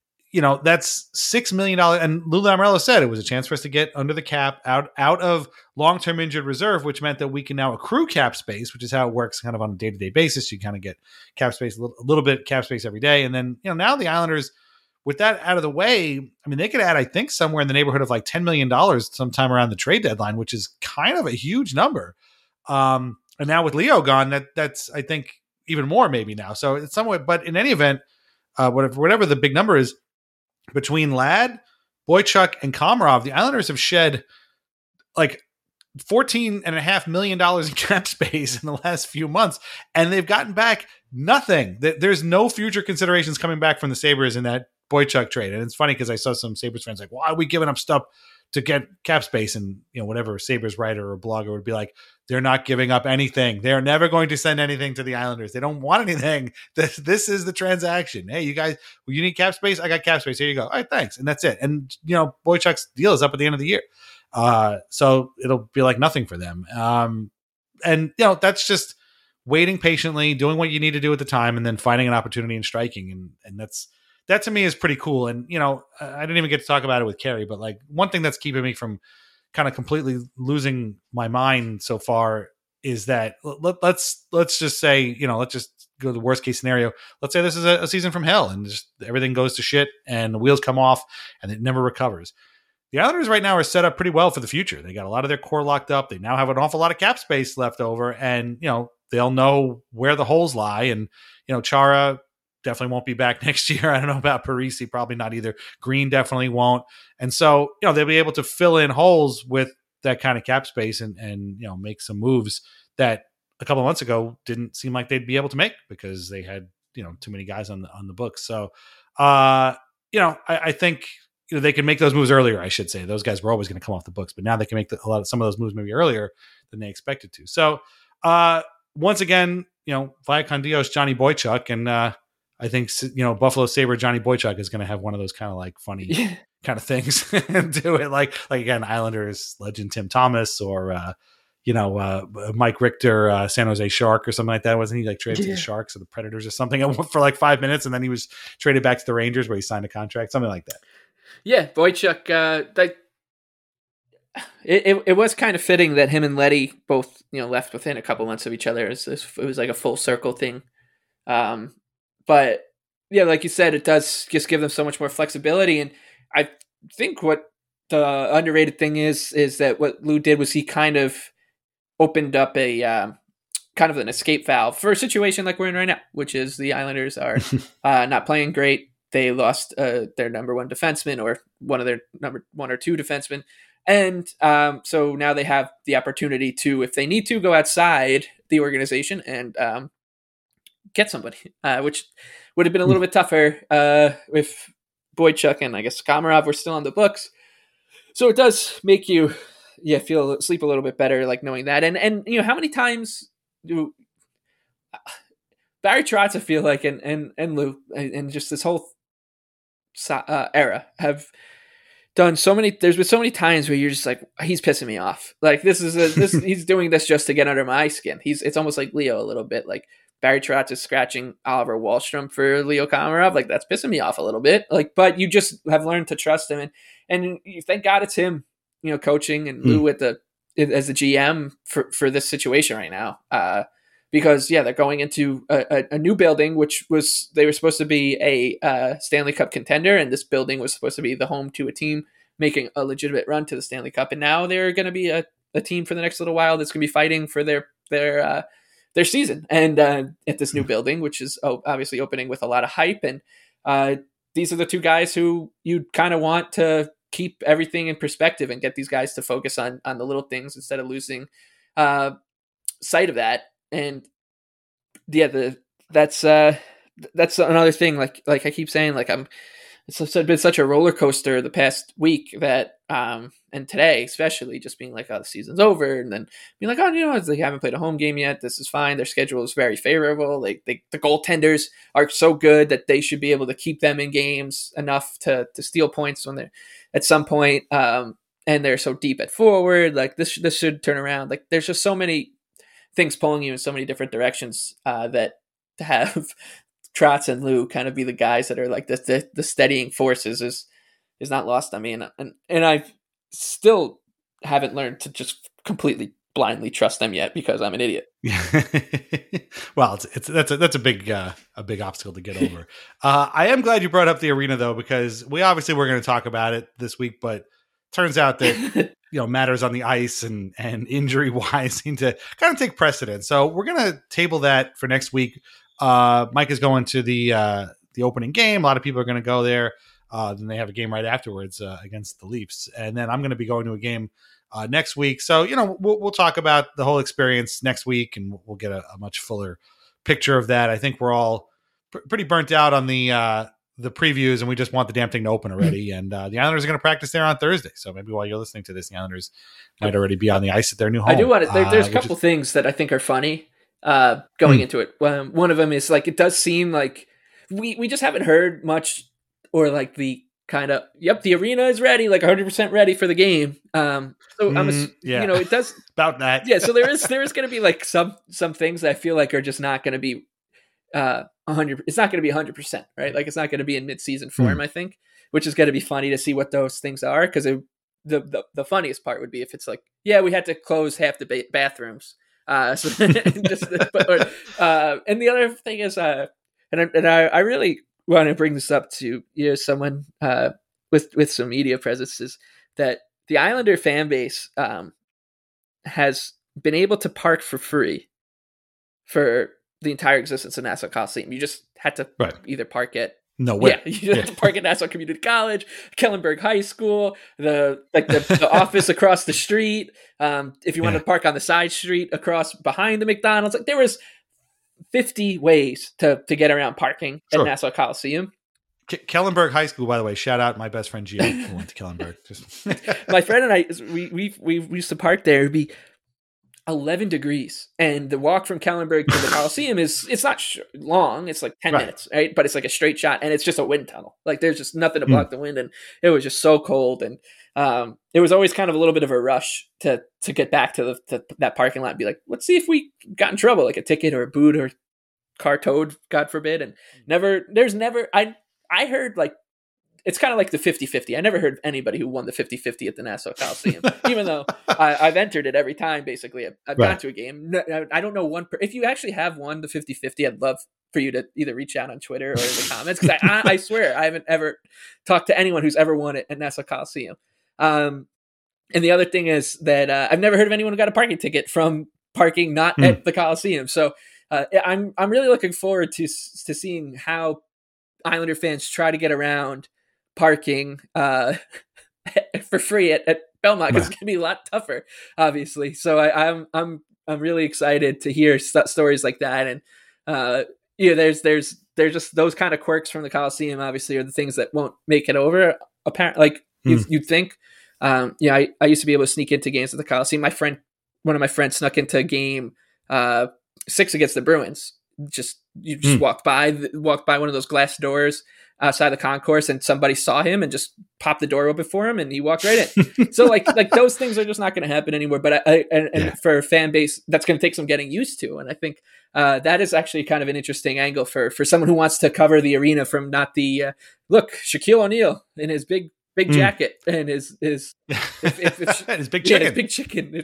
that's $6 million. And Lou Lamoriello said it was a chance for us to get under the cap out of long-term injured reserve, which meant that we can now accrue cap space, which is how it works kind of on a day-to-day basis. You kind of get cap space, a little bit cap space every day. And then, now the Islanders, with that out of the way, I mean, they could add, I think, somewhere in the neighborhood of like $10 million sometime around the trade deadline, which is kind of a huge number. And now with Leo gone, that's, I think, even more maybe now. So it's somewhat, but in any event, whatever the big number is, between Ladd, Boychuk, and Komarov, the Islanders have shed like $14.5 million in cap space in the last few months, and they've gotten back nothing. There's no future considerations coming back from the Sabres in that Boychuk trade. And it's funny because I saw some Sabres fans like, why are we giving up stuff to get cap space? And, whatever Sabres writer or blogger would be like, they're not giving up anything. They're never going to send anything to the Islanders. They don't want anything. This is the transaction. Hey, you guys, you need cap space? I got cap space. Here you go. All right, thanks. And that's it. And, Boychuk's deal is up at the end of the year. So it'll be like nothing for them. And, that's just waiting patiently, doing what you need to do at the time, and then finding an opportunity and striking. And that to me is pretty cool. And, I didn't even get to talk about it with Carey, but like one thing that's keeping me from kind of completely losing my mind so far is that let's just say, let's just go to the worst case scenario. Let's say this is a season from hell and just everything goes to shit and the wheels come off and it never recovers. The Islanders right now are set up pretty well for the future. They got a lot of their core locked up. They now have an awful lot of cap space left over, and, they'll know where the holes lie. And, Chara definitely won't be back next year. I don't know about Parisi, probably not either. Green definitely won't. And so, they'll be able to fill in holes with that kind of cap space and make some moves that a couple of months ago didn't seem like they'd be able to make because they had, too many guys on the books. So, I think, they can make those moves earlier, I should say. Those guys were always going to come off the books, but now they can make some of those moves maybe earlier than they expected to. So, once again, via con Dios, Johnny Boychuk, and I think, Buffalo Sabre Johnny Boychuk is going to have one of those kind of like funny kind of things and do it like again, Islanders legend Tim Thomas or, Mike Richter, San Jose Shark or something like that. Wasn't he like traded to the Sharks or the Predators or something for like 5 minutes? And then he was traded back to the Rangers where he signed a contract, something like that. Yeah. Boychuk, it was kind of fitting that him and Leddy both, left within a couple months of each other. It was like a full circle thing. But yeah, like you said, it does just give them so much more flexibility. And I think what the underrated thing is that what Lou did was he kind of opened up a kind of an escape valve for a situation like we're in right now, which is the Islanders are not playing great. They lost their number one defenseman or one of their number one or two defensemen. And so now they have the opportunity to, if they need to, go outside the organization and get somebody, which would have been a little bit tougher if Boychuk and I guess Komarov were still on the books. So it does make you, sleep a little bit better, like knowing that. And how many times do Barry Trotz, I feel like, and Lou, and just this whole era have done so many. There's been so many times where you're just like, he's pissing me off. Like this he's doing this just to get under my skin. It's almost like Leo a little bit. Like Barry Trotz is scratching Oliver Wahlstrom for Leo Komarov. Like that's pissing me off a little bit. Like, but you just have learned to trust him, and you, thank God it's him, coaching and Lou as the GM for this situation right now. Because they're going into a new building, which they were supposed to be a Stanley Cup contender, and this building was supposed to be the home to a team making a legitimate run to the Stanley Cup. And now they're going to be a team for the next little while that's going to be fighting for their season. And at this new building, which is obviously opening with a lot of hype. And these are the two guys who you kind of want to keep everything in perspective and get these guys to focus on the little things instead of losing sight of that. And that's another thing. Like I keep saying, like it's been such a roller coaster the past week that, and today especially, just being like, oh, the season's over, and then being like, oh, they haven't played a home game yet. This is fine. Their schedule is very favorable. The goaltenders are so good that they should be able to keep them in games enough to steal points when they're at some point. and they're so deep at forward. Like this should turn around. Like there's just so many things pulling you in so many different directions that to have Trotz and Lou kind of be the guys that are like the steadying forces is not lost on me. And I still haven't learned to just completely blindly trust them yet because I'm an idiot. Well, that's a big obstacle to get over. I am glad you brought up the arena though, because we obviously were going to talk about it this week, but turns out that matters on the ice and injury wise seem to kind of take precedence. So we're going to table that for next week. Mike is going to the opening game. A lot of people are going to go there. Then they have a game right afterwards against the Leafs, and then I'm going to be going to a game next week. So we'll talk about the whole experience next week, and we'll get a much fuller picture of that. I think we're all pretty burnt out on the previews, and we just want the damn thing to open already. And the Islanders are going to practice there on Thursday, so maybe while you're listening to this, the Islanders might already be on the ice at their new home. I do want to. There's a couple things that I think are funny going into it. One of them is like it does seem like we just haven't heard much, or like the kind of the arena is ready, like 100% ready for the game. So it does about that. Yeah, so there is going to be like some things that I feel like are just not going to be 100. It's not going to be 100%, right? Like it's not going to be in mid-season form, I think, which is going to be funny to see what those things are. Because the funniest part would be if it's like, we had to close half the bathrooms. And the other thing is, and I really want to bring this up to someone with some media presence, is that the Islander fan base has been able to park for free for the entire existence of Nassau Coliseum. You just had to either park at you had to park at Nassau Community College, Kellenberg High School, the office across the street. If you wanted to park on the side street across behind the McDonald's, like there was 50 ways to get around parking at Nassau Coliseum. Kellenberg High School, by the way, shout out my best friend Gio who went to Kellenberg. My friend and I, we used to park there. It'd be 11 degrees, and the walk from Kellenberg to the Coliseum it's not long. It's like 10 minutes, right? But it's like a straight shot, and it's just a wind tunnel. Like there's just nothing to block the wind, and it was just so cold. And it was always kind of a little bit of a rush to get back to that parking lot and be like, let's see if we got in trouble, like a ticket or a boot or car towed, God forbid. And I heard like, it's kind of like the 50-50. I never heard of anybody who won the 50-50 at the Nassau Coliseum, even though I've entered it every time. Basically, I've gone to a game. I don't know one. If you actually have won the 50-50, I'd love for you to either reach out on Twitter or in the comments, because I swear I haven't ever talked to anyone who's ever won it at Nassau Coliseum. And the other thing is that I've never heard of anyone who got a parking ticket from parking not at the Coliseum. So I'm really looking forward to seeing how Islander fans try to get around parking for free at Belmont. It's going to be a lot tougher, obviously. So I'm really excited to hear stories like that. And there's just those kind of quirks from the Coliseum. Obviously, are the things that won't make it over. Apparently, like you'd think. I used to be able to sneak into games at the Coliseum. One of my friends snuck into game 6 against the Bruins. You just walk by one of those glass doors outside the concourse, and somebody saw him and just popped the door open for him, and he walked right in. So like those things are just not going to happen anymore. But for a fan base, that's going to take some getting used to. And I think that is actually kind of an interesting angle for someone who wants to cover the arena from not the look Shaquille O'Neal in his big jacket and his his big chicken. His big chicken.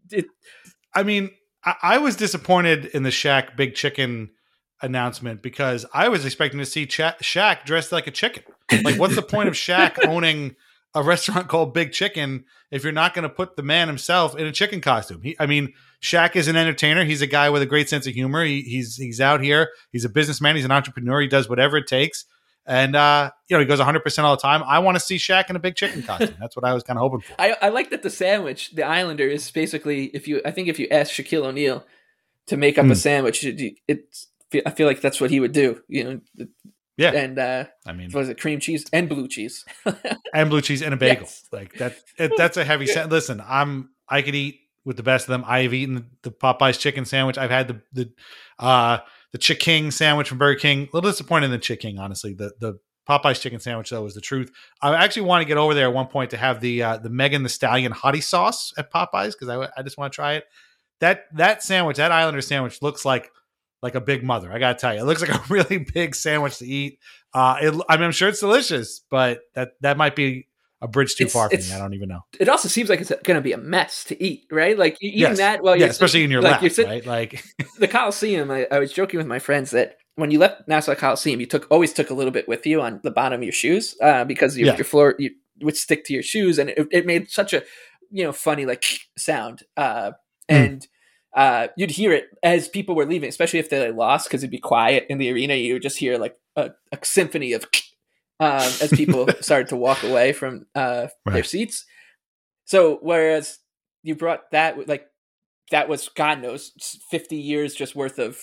I mean, I was disappointed in the Shaq Big Chicken announcement, because I was expecting to see Shaq dressed like a chicken. Like, what's the point of Shaq owning a restaurant called Big Chicken if you're not going to put the man himself in a chicken costume? Shaq is an entertainer. He's a guy with a great sense of humor. He's out here. He's a businessman. He's an entrepreneur. He does whatever it takes. And, he goes 100% all the time. I want to see Shaq in a big chicken costume. That's what I was kind of hoping for. I like that the sandwich, the Islander, is basically, if you ask Shaquille O'Neal to make up a sandwich, I feel like that's what he would do, Yeah. And, was it cream cheese and blue cheese? And blue cheese and a bagel. Yes. Like that. That's a heavy sandwich. Listen, I could eat with the best of them. I've eaten the Popeyes chicken sandwich. I've had the Chick King sandwich from Burger King. A little disappointed in the Chick King, honestly. The Popeye's chicken sandwich, though, is the truth. I actually want to get over there at one point to have the Megan Thee Stallion hottie sauce at Popeye's because I just want to try it. That sandwich, that Islander sandwich, looks like a big mother. I gotta tell you, it looks like a really big sandwich to eat. I'm sure it's delicious, but that might be a bridge too far for me. I don't even know. It also seems like it's going to be a mess to eat, right? Like eating that while you're especially in your lap, right? Like the Coliseum. I was joking with my friends that when you left Nassau Coliseum, you always took a little bit with you on the bottom of your shoes because your floor would stick to your shoes, and it made such a funny like sound, and you'd hear it as people were leaving, especially if they lost, because it'd be quiet in the arena. You would just hear like a symphony of as people started to walk away from their seats. So whereas you brought that, like that was God knows 50 years just worth of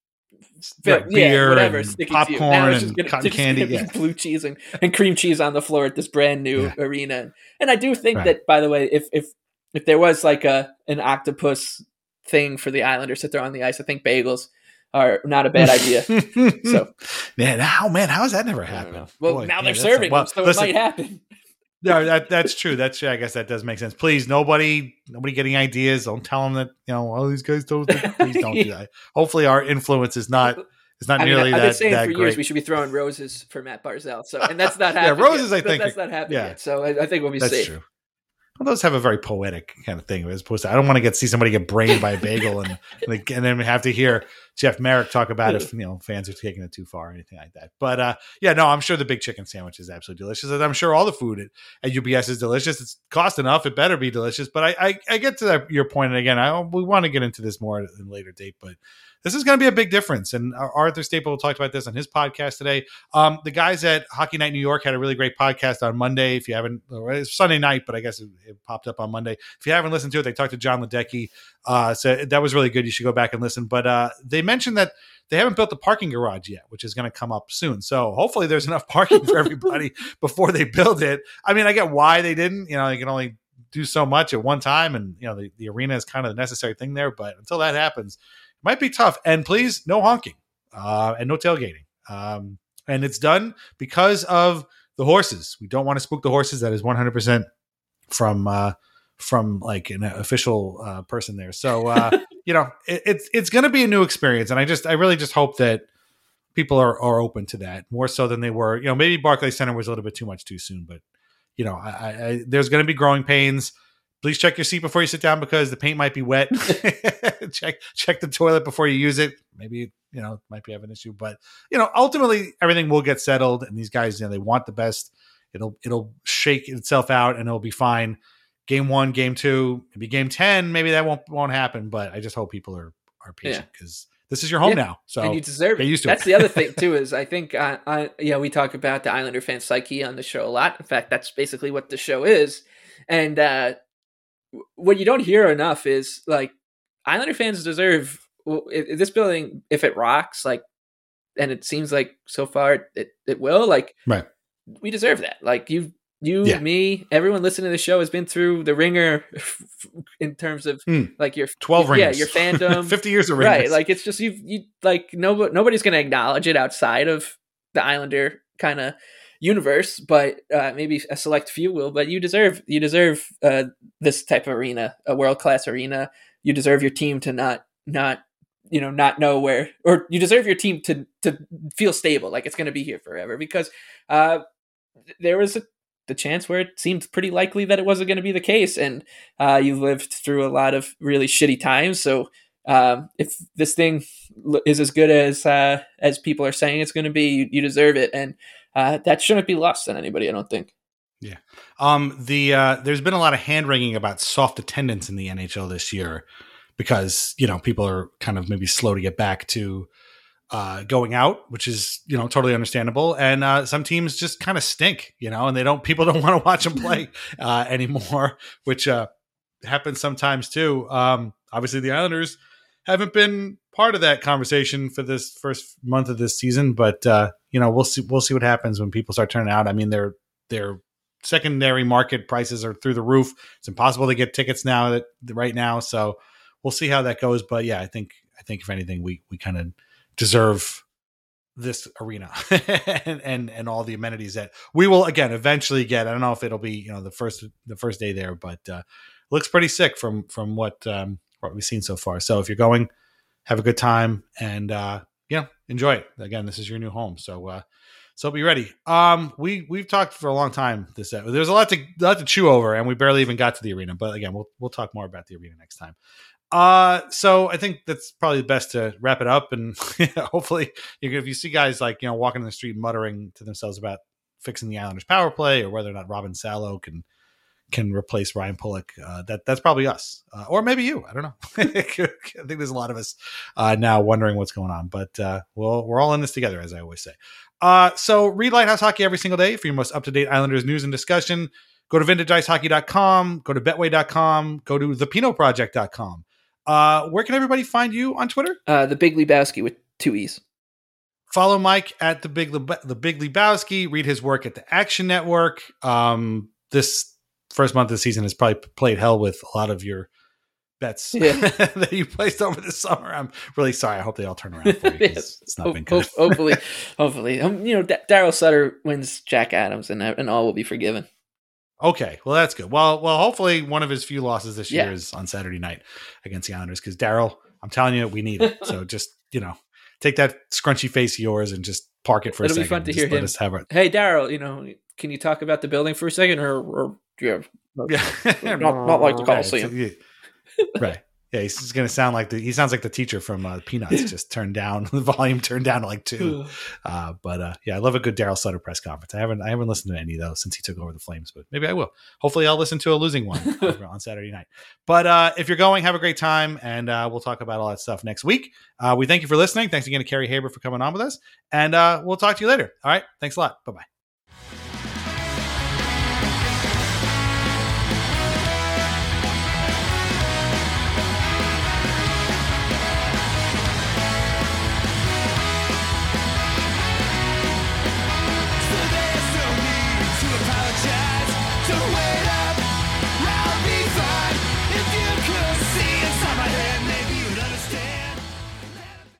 beer, whatever, and popcorn and cotton candy, blue cheese and cream cheese on the floor at this brand new arena. And I do think that, by the way, if there was like an octopus thing for the Islanders to throw on the ice, I think bagels are not a bad idea. So, how has that never happened? Well, boy, now they're serving them, so listen, it might happen. No, that's true. I guess that does make sense. Please, nobody getting ideas. Don't tell them that all these guys don't. Please don't do that. Hopefully, our influence is not nearly that. I've been saying for years we should be throwing roses for Matt Barzal. So, and that's not happening. Roses. I think that's not happening yet. So I think we'll be safe. That's true. Well, those have a very poetic kind of thing, as opposed to I don't want to see somebody get brained by a bagel and then we have to hear Jeff Merrick talk about if fans are taking it too far or anything like that. But I'm sure the big chicken sandwich is absolutely delicious, and I'm sure all the food at UBS is delicious. It's cost enough; it better be delicious. But I get to your point, and again, we want to get into this more at a later date, but. This is going to be a big difference. And Arthur Staple talked about this on his podcast today. The guys at Hockey Night New York had a really great podcast on Monday. If you haven't, it's Sunday night, but I guess it popped up on Monday. If you haven't listened to it, they talked to John Ledecky. So that was really good. You should go back and listen. But they mentioned that they haven't built the parking garage yet, which is going to come up soon. So hopefully there's enough parking for everybody before they build it. I mean, I get why they didn't. They can only do so much at one time. And, the arena is kind of the necessary thing there. But until that happens, might be tough. And please, no honking and no tailgating. And it's done because of the horses. We don't want to spook the horses. That is 100% from like an official person there. So, it's going to be a new experience. And I really just hope that people are open to that more so than they were. Maybe Barclays Center was a little bit too much too soon, but there's going to be growing pains. Please check your seat before you sit down because the paint might be wet. check the toilet before you use it. Maybe, might be having an issue, but ultimately everything will get settled. And these guys, they want the best. It'll shake itself out and it'll be fine. Game 1, game 2, maybe game 10, maybe that won't happen. But I just hope people are patient because this is your home now. So and you deserve it. Used to that's the other thing too, is I think, we talk about the Islander fan psyche on the show a lot. In fact, that's basically what the show is. And, what you don't hear enough is like Islander fans deserve this building. If it rocks, like, and it seems like so far it will, like, right. We deserve that. Like me, everyone listening to the show has been through the ringer in terms of like your 12 ringers, your fandom, 50 years of ringers. Right. Like it's just, you like nobody's going to acknowledge it outside of the Islander kind of universe, but maybe a select few will. But you deserve this type of arena, a world-class arena. You deserve your team to not know where, or you deserve your team to feel stable, like it's going to be here forever. Because there was the chance where it seemed pretty likely that it wasn't going to be the case, and you lived through a lot of really shitty times. So if this thing is as good as people are saying it's going to be, you deserve it, and that shouldn't be lost on anybody, I don't think. Yeah. There's been a lot of hand wringing about soft attendance in the NHL this year because, people are kind of maybe slow to get back to going out, which is, totally understandable. And some teams just kind of stink, and people don't want to watch them play anymore, which happens sometimes too. Obviously the Islanders haven't been part of that conversation for this first month of this season, but we'll see what happens when people start turning out. I mean, their secondary market prices are through the roof. It's impossible to get tickets right now. So we'll see how that goes. But yeah, I think if anything, we kind of deserve this arena and all the amenities that we will again eventually get. I don't know if it'll be the first day there, but looks pretty sick from what we've seen so far. So if you're going, have a good time and enjoy it. Again, this is your new home, so be ready. We've talked for a long time. There's a lot to chew over, and we barely even got to the arena. But again, we'll talk more about the arena next time. So I think that's probably best to wrap it up. And hopefully, if you see guys walking in the street muttering to themselves about fixing the Islanders' power play or whether or not Robin Salo can replace Ryan Pulock, that's probably us, or maybe you. I don't know. I think there's a lot of us now wondering what's going on, but we're all in this together, as I always say. So read Lighthouse Hockey every single day for your most up-to-date Islanders news and discussion. Go to VintageIceHockey.com, go to Betway.com, go to ThePinoproject.com. Where can everybody find you on Twitter? The Big Lebowski with 2 E's. Follow Mike at the Big Lebowski. Read his work at the Action Network. This first month of the season has probably played hell with a lot of your bets that you placed over the summer. I'm really sorry. I hope they all turn around for you. It's not been good. Hopefully. Daryl Sutter wins Jack Adams, and all will be forgiven. Okay, well that's good. Well, hopefully one of his few losses this year is on Saturday night against the Islanders, because Daryl, I'm telling you, we need it. So just take that scrunchy face of yours and just park it for a second. It'll be fun to hear him. Hey, Daryl, can you talk about the building for a second, or not like the Coliseum? Right. Yeah, he's going to sound like he sounds like the teacher from Peanuts, just the volume turned down to like 2. But I love a good Daryl Sutter press conference. I haven't listened to any of those since he took over the Flames, but maybe I will. Hopefully I'll listen to a losing one on Saturday night. But if you're going, have a great time, and we'll talk about all that stuff next week. We thank you for listening. Thanks again to Carrie Haber for coming on with us, and we'll talk to you later. All right. Thanks a lot. Bye-bye.